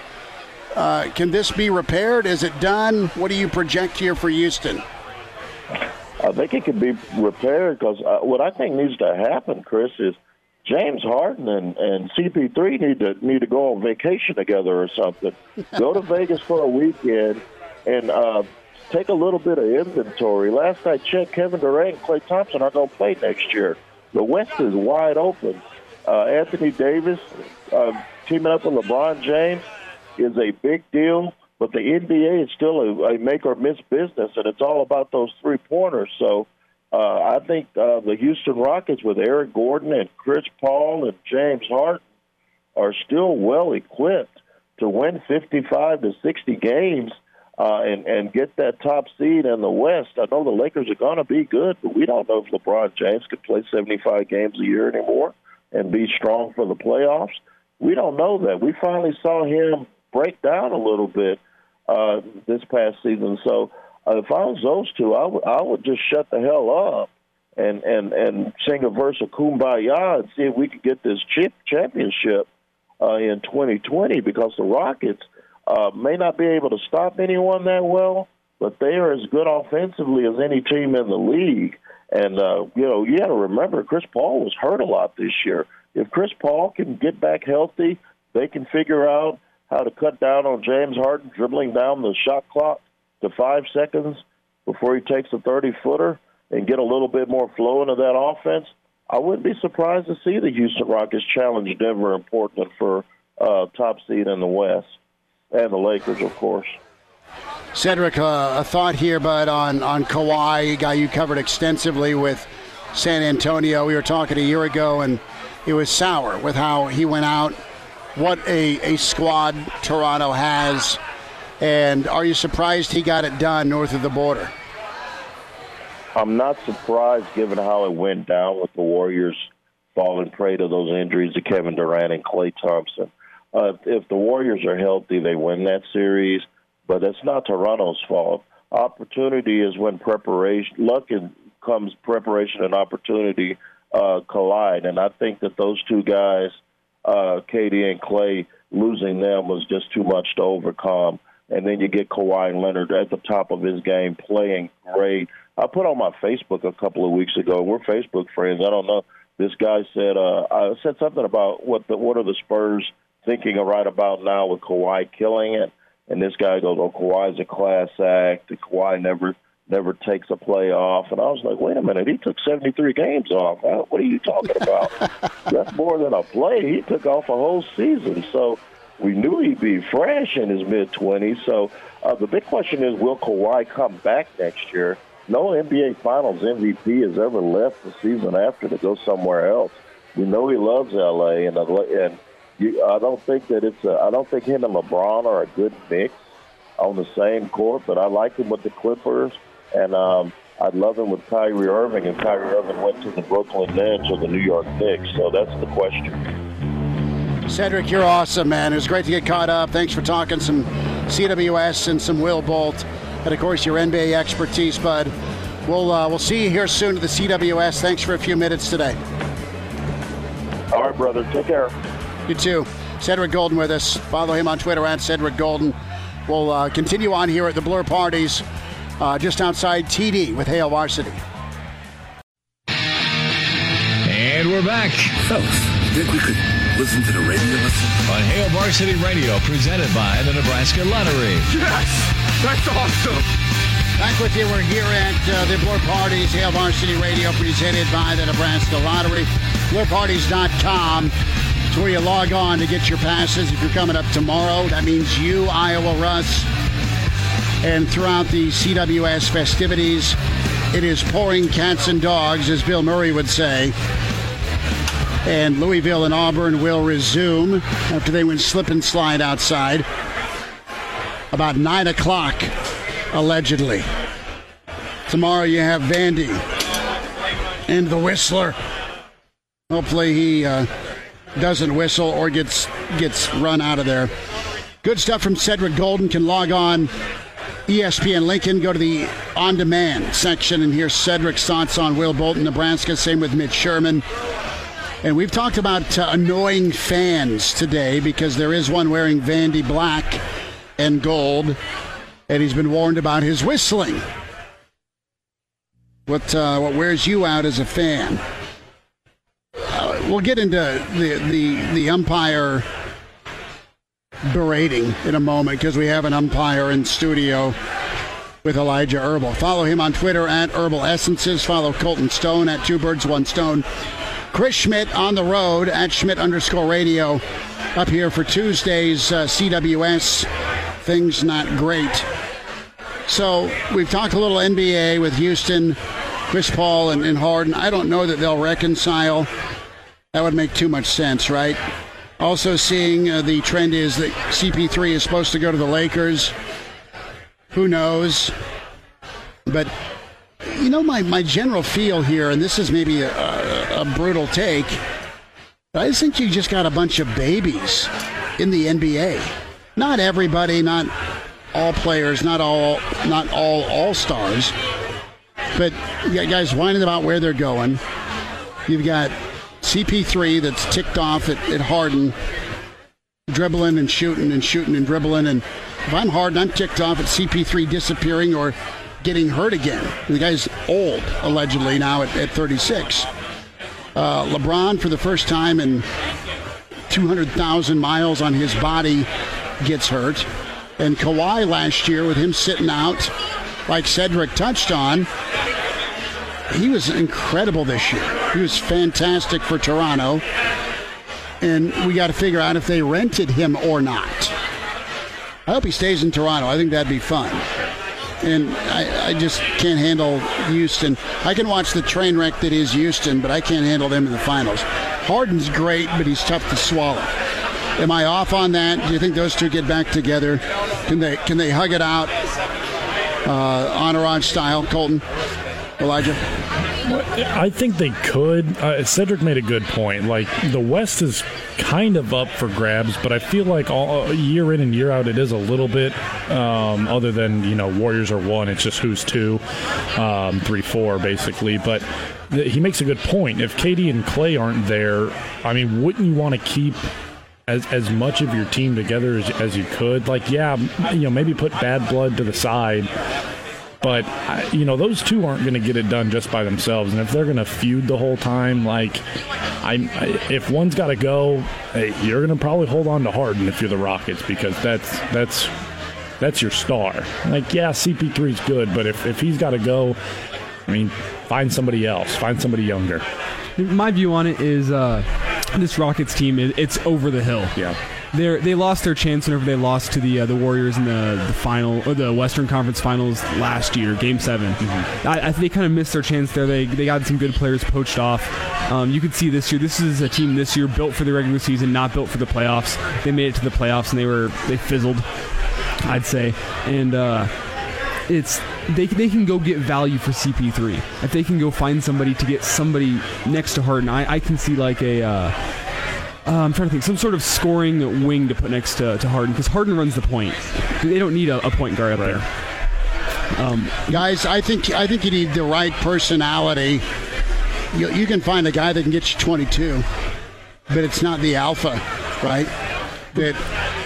Speaker 2: Uh, can this be repaired? Is it done? What do you project here for Houston?
Speaker 9: I think it can be repaired because uh, what I think needs to happen, Chris, is James Harden and, and C P three need to need to go on vacation together or something. Go to Vegas for a weekend and uh, take a little bit of inventory. Last I checked, Kevin Durant and Klay Thompson are going to play next year. The West is wide open. Uh, Anthony Davis uh, teaming up with LeBron James is a big deal, but the N B A is still a, a make-or-miss business, and it's all about those three-pointers. So uh, I think uh, the Houston Rockets with Eric Gordon and Chris Paul and James Harden are still well-equipped to win fifty-five to sixty games uh, and, and get that top seed in the West. I know the Lakers are going to be good, but we don't know if LeBron James could play seventy-five games a year anymore and be strong for the playoffs. We don't know that. We finally saw him break down a little bit uh, this past season. So uh, if I was those two, I would I would just shut the hell up and, and, and sing a verse of Kumbaya and see if we could get this chip championship uh, in twenty twenty, because the Rockets uh, may not be able to stop anyone that well, but they are as good offensively as any team in the league. And, uh, you know, you got to remember, Chris Paul was hurt a lot this year. If Chris Paul can get back healthy, they can figure out how to cut down on James Harden dribbling down the shot clock to five seconds before he takes a thirty-footer and get a little bit more flow into that offense. I wouldn't be surprised to see the Houston Rockets challenge Denver and Portland for uh, top seed in the West, and the Lakers, of course.
Speaker 2: Cedric, uh, a thought here, but on, on Kawhi, a guy you covered extensively with San Antonio. We were talking a year ago, and it was sour with how he went out. What a, a squad Toronto has. And are you surprised he got it done north of the border?
Speaker 9: I'm not surprised given how it went down with the Warriors falling prey to those injuries to Kevin Durant and Klay Thompson. Uh, if the Warriors are healthy, they win that series. But it's not Toronto's fault. Opportunity is when preparation, luck comes preparation and opportunity uh, collide. And I think that those two guys, uh, K D and Klay, losing them was just too much to overcome. And then you get Kawhi Leonard at the top of his game playing great. I put on my Facebook a couple of weeks ago. We're Facebook friends. I don't know. This guy said, uh, I said something about what the, what are the Spurs thinking right about now with Kawhi killing it. And this guy goes, oh, Kawhi's a class act. Kawhi never never takes a play off. And I was like, wait a minute, he took seventy-three games off. What are you talking about? That's more than a play. He took off a whole season. So we knew he'd be fresh in his mid-twenties. So uh, the big question is, will Kawhi come back next year? No N B A Finals M V P has ever left the season after to go somewhere else. We know he loves L A, and and You, I don't think that it's. A, I don't think him and LeBron are a good mix on the same court. But I like him with the Clippers, and um, I'd love him with Kyrie Irving. And Kyrie Irving went to the Brooklyn Nets or the New York Knicks. So that's the question.
Speaker 2: Cedric, you're awesome, man. It was great to get caught up. Thanks for talking some C W S and some Will Bolt, and of course your N B A expertise, bud. We'll uh, we'll see you here soon at the C W S. Thanks for a few minutes today.
Speaker 9: All right, brother. Take care.
Speaker 2: You too. Cedric Golden with us. Follow him on Twitter at Cedric Golden. We'll uh, continue on here at the Blur Parties uh, just outside T D with Hail Varsity.
Speaker 1: And we're back.
Speaker 10: Fellas, think we could listen to the radio listen?
Speaker 1: On Hail Varsity Radio, presented by the Nebraska Lottery.
Speaker 10: Yes! That's awesome!
Speaker 2: Back with you. We're here at uh, the Blur Parties, Hail Varsity Radio, presented by the Nebraska Lottery. blur parties dot com. It's where you log on to get your passes. If you're coming up tomorrow, that means you, Iowa Russ, and throughout the C W S festivities, it is pouring cats and dogs, as Bill Murray would say. And Louisville and Auburn will resume after they went slip and slide outside. About nine o'clock, allegedly. Tomorrow you have Vandy and the Whistler. Hopefully he uh, doesn't whistle or gets gets run out of there. Good stuff from Cedric Golden. Can log on E S P N Lincoln, go to the on-demand section and hear Cedric's thoughts on Will Bolton, Nebraska. Same with Mitch Sherman. And we've talked about uh, annoying fans today because there is one wearing Vandy black and gold, and he's been warned about his whistling. What uh, what wears you out as a fan? Uh, we'll get into the the, the umpire berating in a moment because we have an umpire in studio with Elijah Herbal. Follow him on Twitter at Herbal Essences. Follow Colton Stone at Two Birds, One Stone. Chris Schmidt on the road at Schmidt underscore radio up here for Tuesday's uh, C W S. Things not great. So we've talked a little N B A with Houston, Chris Paul, and, and Harden. I don't know that they'll reconcile. That would make too much sense, right? Also seeing uh, the trend is that C P three is supposed to go to the Lakers. Who knows? But, you know, my, my general feel here, and this is maybe a, a, a brutal take, but I just think you just got a bunch of babies in the N B A. Not everybody, not all players, not all not all all-stars. But you got guys whining about where they're going. You've got C P three that's ticked off at, at Harden, dribbling and shooting and shooting and dribbling. And if I'm Harden, I'm ticked off at C P three disappearing or getting hurt again. The guy's old, allegedly, now at, at thirty-six. Uh, LeBron, for the first time in two hundred thousand miles on his body, gets hurt. And Kawhi last year, with him sitting out, like Cedric touched on, he was incredible this year. He was fantastic for Toronto. And we got to figure out if they rented him or not. I hope he stays in Toronto. I think that'd be fun. And I, I just can't handle Houston. I can watch the train wreck that is Houston, but I can't handle them in the finals. Harden's great, but he's tough to swallow. Am I off on that? Do you think those two get back together? Can they can they hug it out, uh, Entourage style, Colton, Elijah?
Speaker 4: I think they could. Uh, Cedric made a good point. Like, the West is kind of up for grabs, but I feel like all year in and year out it is a little bit. Um, other than, you know, Warriors are one, it's just who's two, um, three, four, basically. But th- he makes a good point. If K D and Klay aren't there, I mean, wouldn't you want to keep as as much of your team together as, as you could? Like, yeah, you know, maybe put bad blood to the side. But, you know, those two aren't going to get it done just by themselves. And if they're going to feud the whole time, like, I, I if one's got to go, hey, you're going to probably hold on to Harden if you're the Rockets, because that's that's that's your star. Like, yeah, C P three's good, but if, if he's got to go, I mean, find somebody else. Find somebody younger.
Speaker 5: My view on it is uh, this Rockets team, it's over the hill.
Speaker 4: Yeah.
Speaker 5: They they lost their chance whenever they lost to the uh, the Warriors in the, the final or the Western Conference Finals last year, Game Seven. Mm-hmm. I, I think they kind of missed their chance there. They they got some good players poached off. Um, you could see this year. This is a team this year built for the regular season, not built for the playoffs. They made it to the playoffs and they were they fizzled, I'd say. And uh, it's they they can go get value for C P three if they can go find somebody to get somebody next to Harden. I, I can see like a. Uh, Uh, I'm trying to think, some sort of scoring wing to put next to, to Harden, because Harden runs the point. They don't need a, a point guard up
Speaker 2: right
Speaker 5: there. Um,
Speaker 2: Guys, I think I think you need the right personality. You, you can find a guy that can get you twenty-two, but it's not the alpha, right? That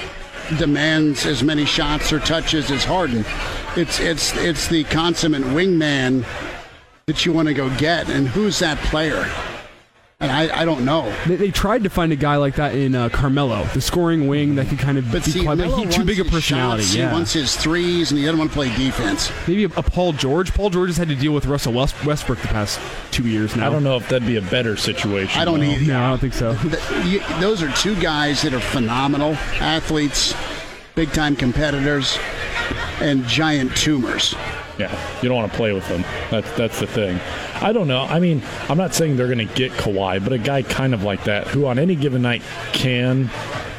Speaker 2: demands as many shots or touches as Harden. It's it's it's the consummate wingman that you want to go get, and who's that player? And I, I don't know.
Speaker 5: They, they tried to find a guy like that in uh, Carmelo, the scoring wing that could kind of
Speaker 2: but
Speaker 5: be
Speaker 2: see,
Speaker 5: quiet, but he too big a personality.
Speaker 2: Shots,
Speaker 5: yeah.
Speaker 2: He wants his threes, and he doesn't want to play defense.
Speaker 5: Maybe a, a Paul George. Paul George has had to deal with Russell West, Westbrook the past two years now.
Speaker 4: I don't know if that'd be a better situation.
Speaker 2: I don't either.
Speaker 5: No, I don't think so.
Speaker 2: The, you, those are two guys that are phenomenal athletes, big-time competitors, and giant tumors.
Speaker 4: Yeah, you don't want to play with them. That's that's the thing. I don't know. I mean, I'm not saying they're going to get Kawhi, but a guy kind of like that who on any given night can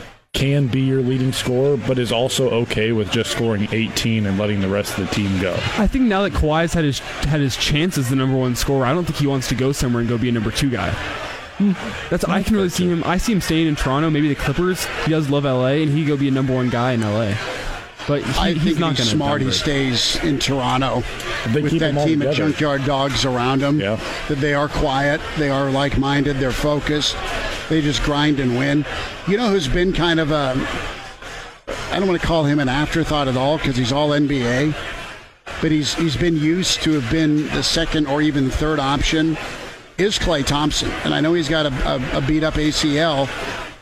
Speaker 4: can be your leading scorer, but is also okay with just scoring eighteen and letting the rest of the team go.
Speaker 5: I think now that Kawhi's had his had his chance as the number one scorer, I don't think he wants to go somewhere and go be a number two guy. That's I can really see him. I see him staying in Toronto, maybe the Clippers. He does love L A, and he go be a number one guy in L A. But he,
Speaker 2: I
Speaker 5: he's
Speaker 2: think
Speaker 5: not
Speaker 2: he's smart. He stays in Toronto
Speaker 4: they
Speaker 2: with
Speaker 4: keep
Speaker 2: that team of
Speaker 4: together.
Speaker 2: junkyard dogs around him.
Speaker 4: Yeah.
Speaker 2: That they are quiet, they are like-minded, they're focused, they just grind and win. You know who's been kind of a, I don't want to call him an afterthought at all because he's all N B A, but he's he's been used to have been the second or even third option, is Klay Thompson. And I know he's got a, a, a beat-up A C L.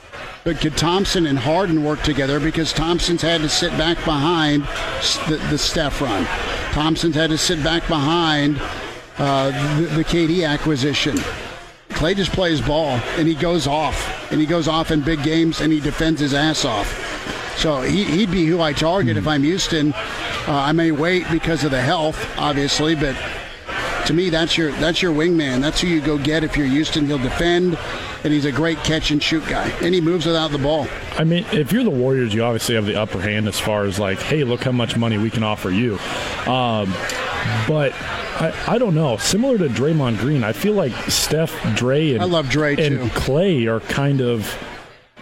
Speaker 2: But could Thompson and Harden work together? Because Thompson's had to sit back behind the, the Steph run. Thompson's had to sit back behind uh, the, the K D acquisition. Klay just plays ball, and he goes off. And he goes off in big games, and he defends his ass off. So he, he'd be who I target if I'm Houston. Uh, I may wait because of the health, obviously, but to me, that's your that's your wingman. That's who you go get if you're Houston. He'll defend, and he's a great catch-and-shoot guy. And he moves without the ball.
Speaker 4: I mean, if you're the Warriors, you obviously have the upper hand as far as, like, hey, look how much money we can offer you. Um, but I, I don't know. Similar to Draymond Green, I feel like Steph, Dre, and,
Speaker 2: I love Dre,
Speaker 4: and
Speaker 2: too.
Speaker 4: Klay are kind of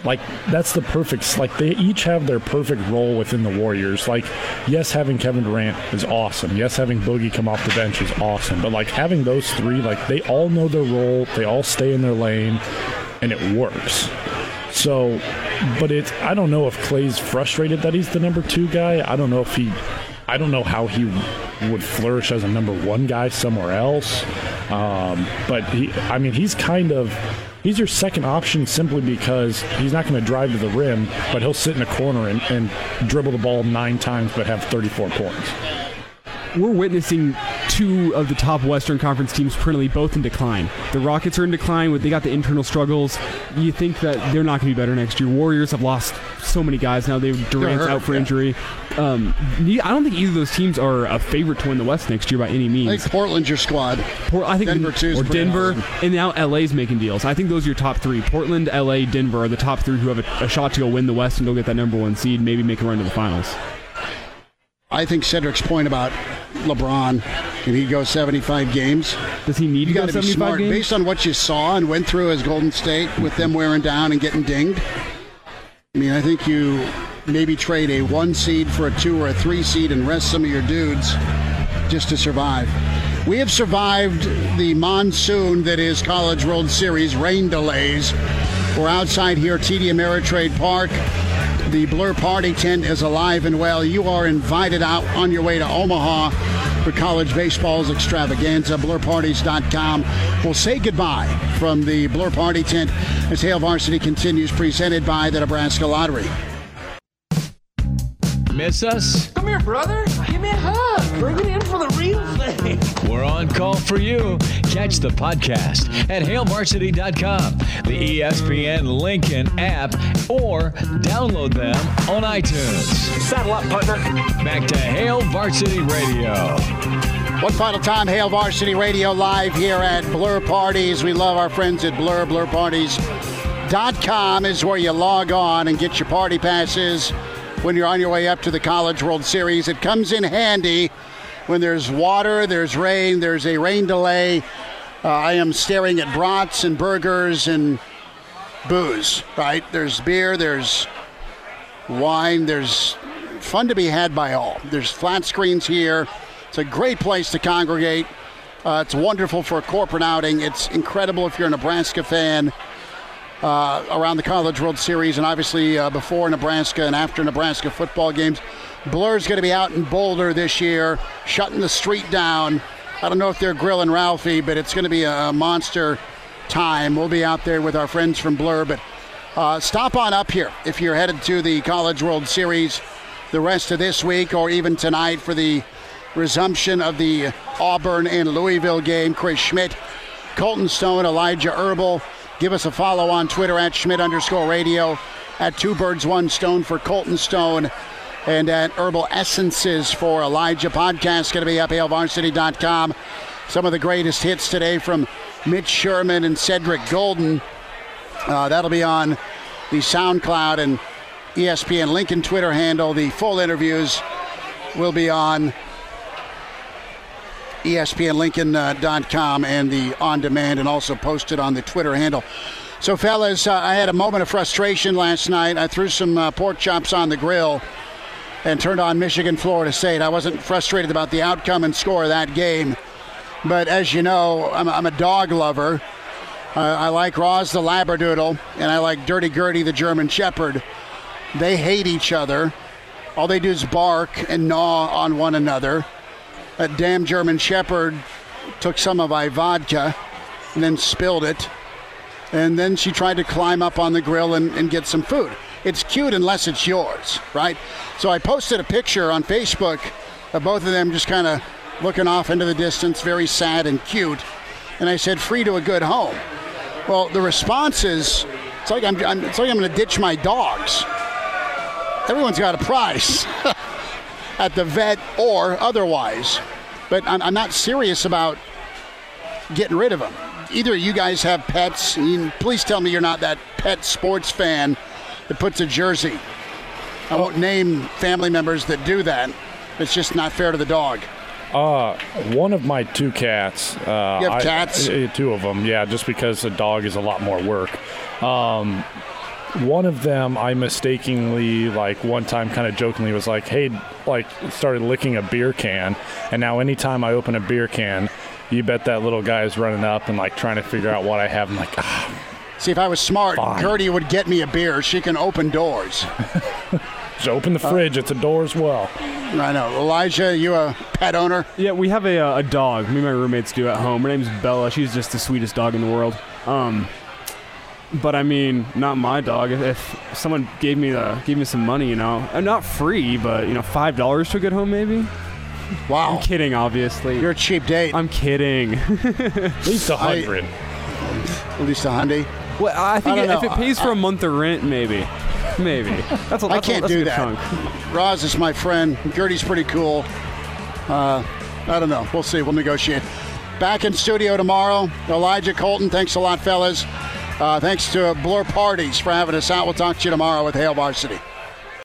Speaker 4: like that's the perfect, like they each have their perfect role within the Warriors. Like, yes, having Kevin Durant is awesome. Yes, having Boogie come off the bench is awesome. But like having those three, like they all know their role, they all stay in their lane, and it works. So, but it's, I don't know if Klay's frustrated that he's the number two guy. I don't know if he, I don't know how he would flourish as a number one guy somewhere else. Um, but he, I mean, he's kind of, he's your second option simply because he's not going to drive to the rim, but he'll sit in a corner and, and dribble the ball nine times but have thirty-four points.
Speaker 5: We're witnessing two of the top Western Conference teams currently both in decline. The Rockets are in decline. They got the internal struggles. You think that they're not going to be better next year. Warriors have lost so many guys now. They've Durant's hurt, out for yeah. injury. Um, I don't think either of those teams are a favorite to win the West next year by any means.
Speaker 2: I think Portland's your squad.
Speaker 5: Port, I think
Speaker 2: Denver too,
Speaker 5: or Denver, and now L A's making deals. I think those are your top three. Portland, L A, Denver are the top three who have a, a shot to go win the West and go get that number one seed, maybe make a run to the finals.
Speaker 2: I think Cedric's point about LeBron, can he go seventy-five games?
Speaker 5: Does he need
Speaker 2: you
Speaker 5: to go
Speaker 2: be
Speaker 5: seventy-five
Speaker 2: smart.
Speaker 5: games?
Speaker 2: Based on what you saw and went through as Golden State with them wearing down and getting dinged, I mean, I think you maybe trade a one seed for a two or a three seed and rest some of your dudes just to survive. We have survived the monsoon that is College World Series, rain delays. We're outside here, T D Ameritrade Park. The Blur Party tent is alive and well. You are invited out on your way to Omaha for college baseball's extravaganza. blur parties dot com. We'll say goodbye from the Blur Party tent as Hail Varsity continues, presented by the Nebraska Lottery.
Speaker 1: Miss us?
Speaker 11: Come here, brother. Give me a hug. Bring it in for the real thing.
Speaker 1: We're on call for you. Catch the podcast at hail varsity dot com, the E S P N Lincoln app, or download them on iTunes.
Speaker 11: Saddle up, partner.
Speaker 1: Back to Hail Varsity Radio.
Speaker 2: One final time, Hail Varsity Radio live here at Blur Parties. We love our friends at Blur. blur parties dot com is where you log on and get your party passes when you're on your way up to the College World Series. It comes in handy when there's water, there's rain, there's a rain delay. Uh, I am staring at brats and burgers and booze, right? There's beer, there's wine, there's fun to be had by all. There's flat screens here. It's a great place to congregate. Uh, it's wonderful for a corporate outing. It's incredible if you're a Nebraska fan. Uh, around the College World Series and obviously uh, before Nebraska and after Nebraska football games. Blur's going to be out in Boulder this year, shutting the street down. I don't know if they're grilling Ralphie, but it's going to be a monster time. We'll be out there with our friends from Blur, but uh, stop on up here if you're headed to the College World Series the rest of this week or even tonight for the resumption of the Auburn and Louisville game. Chris Schmidt, Colton Stone, Elijah Herbal. Give us a follow on Twitter at Schmidt underscore radio, at Two Birds One Stone for Colton Stone, and at Herbal Essences for Elijah. Podcast going to be up hail varsity dot com. Some of the greatest hits today from Mitch Sherman and Cedric Golden. Uh, that'll be on the SoundCloud and E S P N Lincoln Twitter handle. The full interviews will be on E S P N Lincoln dot com uh, and the on-demand, and also posted on the Twitter handle. So, fellas, uh, I had a moment of frustration last night. I threw some uh, pork chops on the grill and turned on Michigan, Florida State. I wasn't frustrated about the outcome and score of that game. But as you know, I'm, I'm a dog lover. Uh, I like Roz the Labradoodle, and I like Dirty Gertie the German Shepherd. They hate each other. All they do is bark and gnaw on one another. That damn German Shepherd took some of my vodka and then spilled it. And then she tried to climb up on the grill and, and get some food. It's cute unless it's yours, right? So I posted a picture on Facebook of both of them just kind of looking off into the distance, very sad and cute. And I said, free to a good home. Well, the response is, it's like I'm, I'm, it's like I'm going to ditch my dogs. Everyone's got a price. At the vet or otherwise. But I'm, I'm not serious about getting rid of them. Either of you guys have pets. You, please tell me you're not that pet sports fan that puts a jersey. I won't name family members that do that. It's just not fair to the dog.
Speaker 4: Uh, one of my two cats. Uh,
Speaker 2: you have
Speaker 4: I,
Speaker 2: cats?
Speaker 4: I, two of them, yeah, just because a dog is a lot more work. Um, one of them I mistakenly, like one time kind of jokingly was like, hey, like started licking a beer can. And now anytime I open a beer can, you bet that little guy is running up and like trying to figure out what I have. I'm like, ah.
Speaker 2: See, if I was smart,
Speaker 4: Fine.
Speaker 2: Gertie would get me a beer. She can open doors.
Speaker 4: Just open the fridge. Uh, it's a door as well.
Speaker 2: I know. Elijah, you a pet owner?
Speaker 5: Yeah, we have a, uh, a dog. Me and my roommates do at home. Her name's Bella. She's just the sweetest dog in the world. Um, but I mean, not my dog. If, if someone gave me the gave me some money, you know, uh, not free, but you know, five dollars to get home, maybe.
Speaker 2: Wow.
Speaker 5: I'm kidding, obviously.
Speaker 2: You're a cheap date.
Speaker 5: I'm kidding.
Speaker 4: At least a hundred.
Speaker 2: At least a hundred.
Speaker 5: Well, I think
Speaker 2: I
Speaker 5: it,
Speaker 2: don't
Speaker 5: if
Speaker 2: know.
Speaker 5: it pays for
Speaker 2: I,
Speaker 5: a month of rent, maybe. Maybe. That's a, that's
Speaker 2: I can't
Speaker 5: a, that's
Speaker 2: do
Speaker 5: a good
Speaker 2: that.
Speaker 5: chunk.
Speaker 2: Roz is my friend. Gertie's pretty cool. Uh, I don't know. We'll see. We'll negotiate. Back in studio tomorrow. Elijah Colton, thanks a lot, fellas. Uh, thanks to Blur Parties for having us out. We'll talk to you tomorrow with Hail Varsity.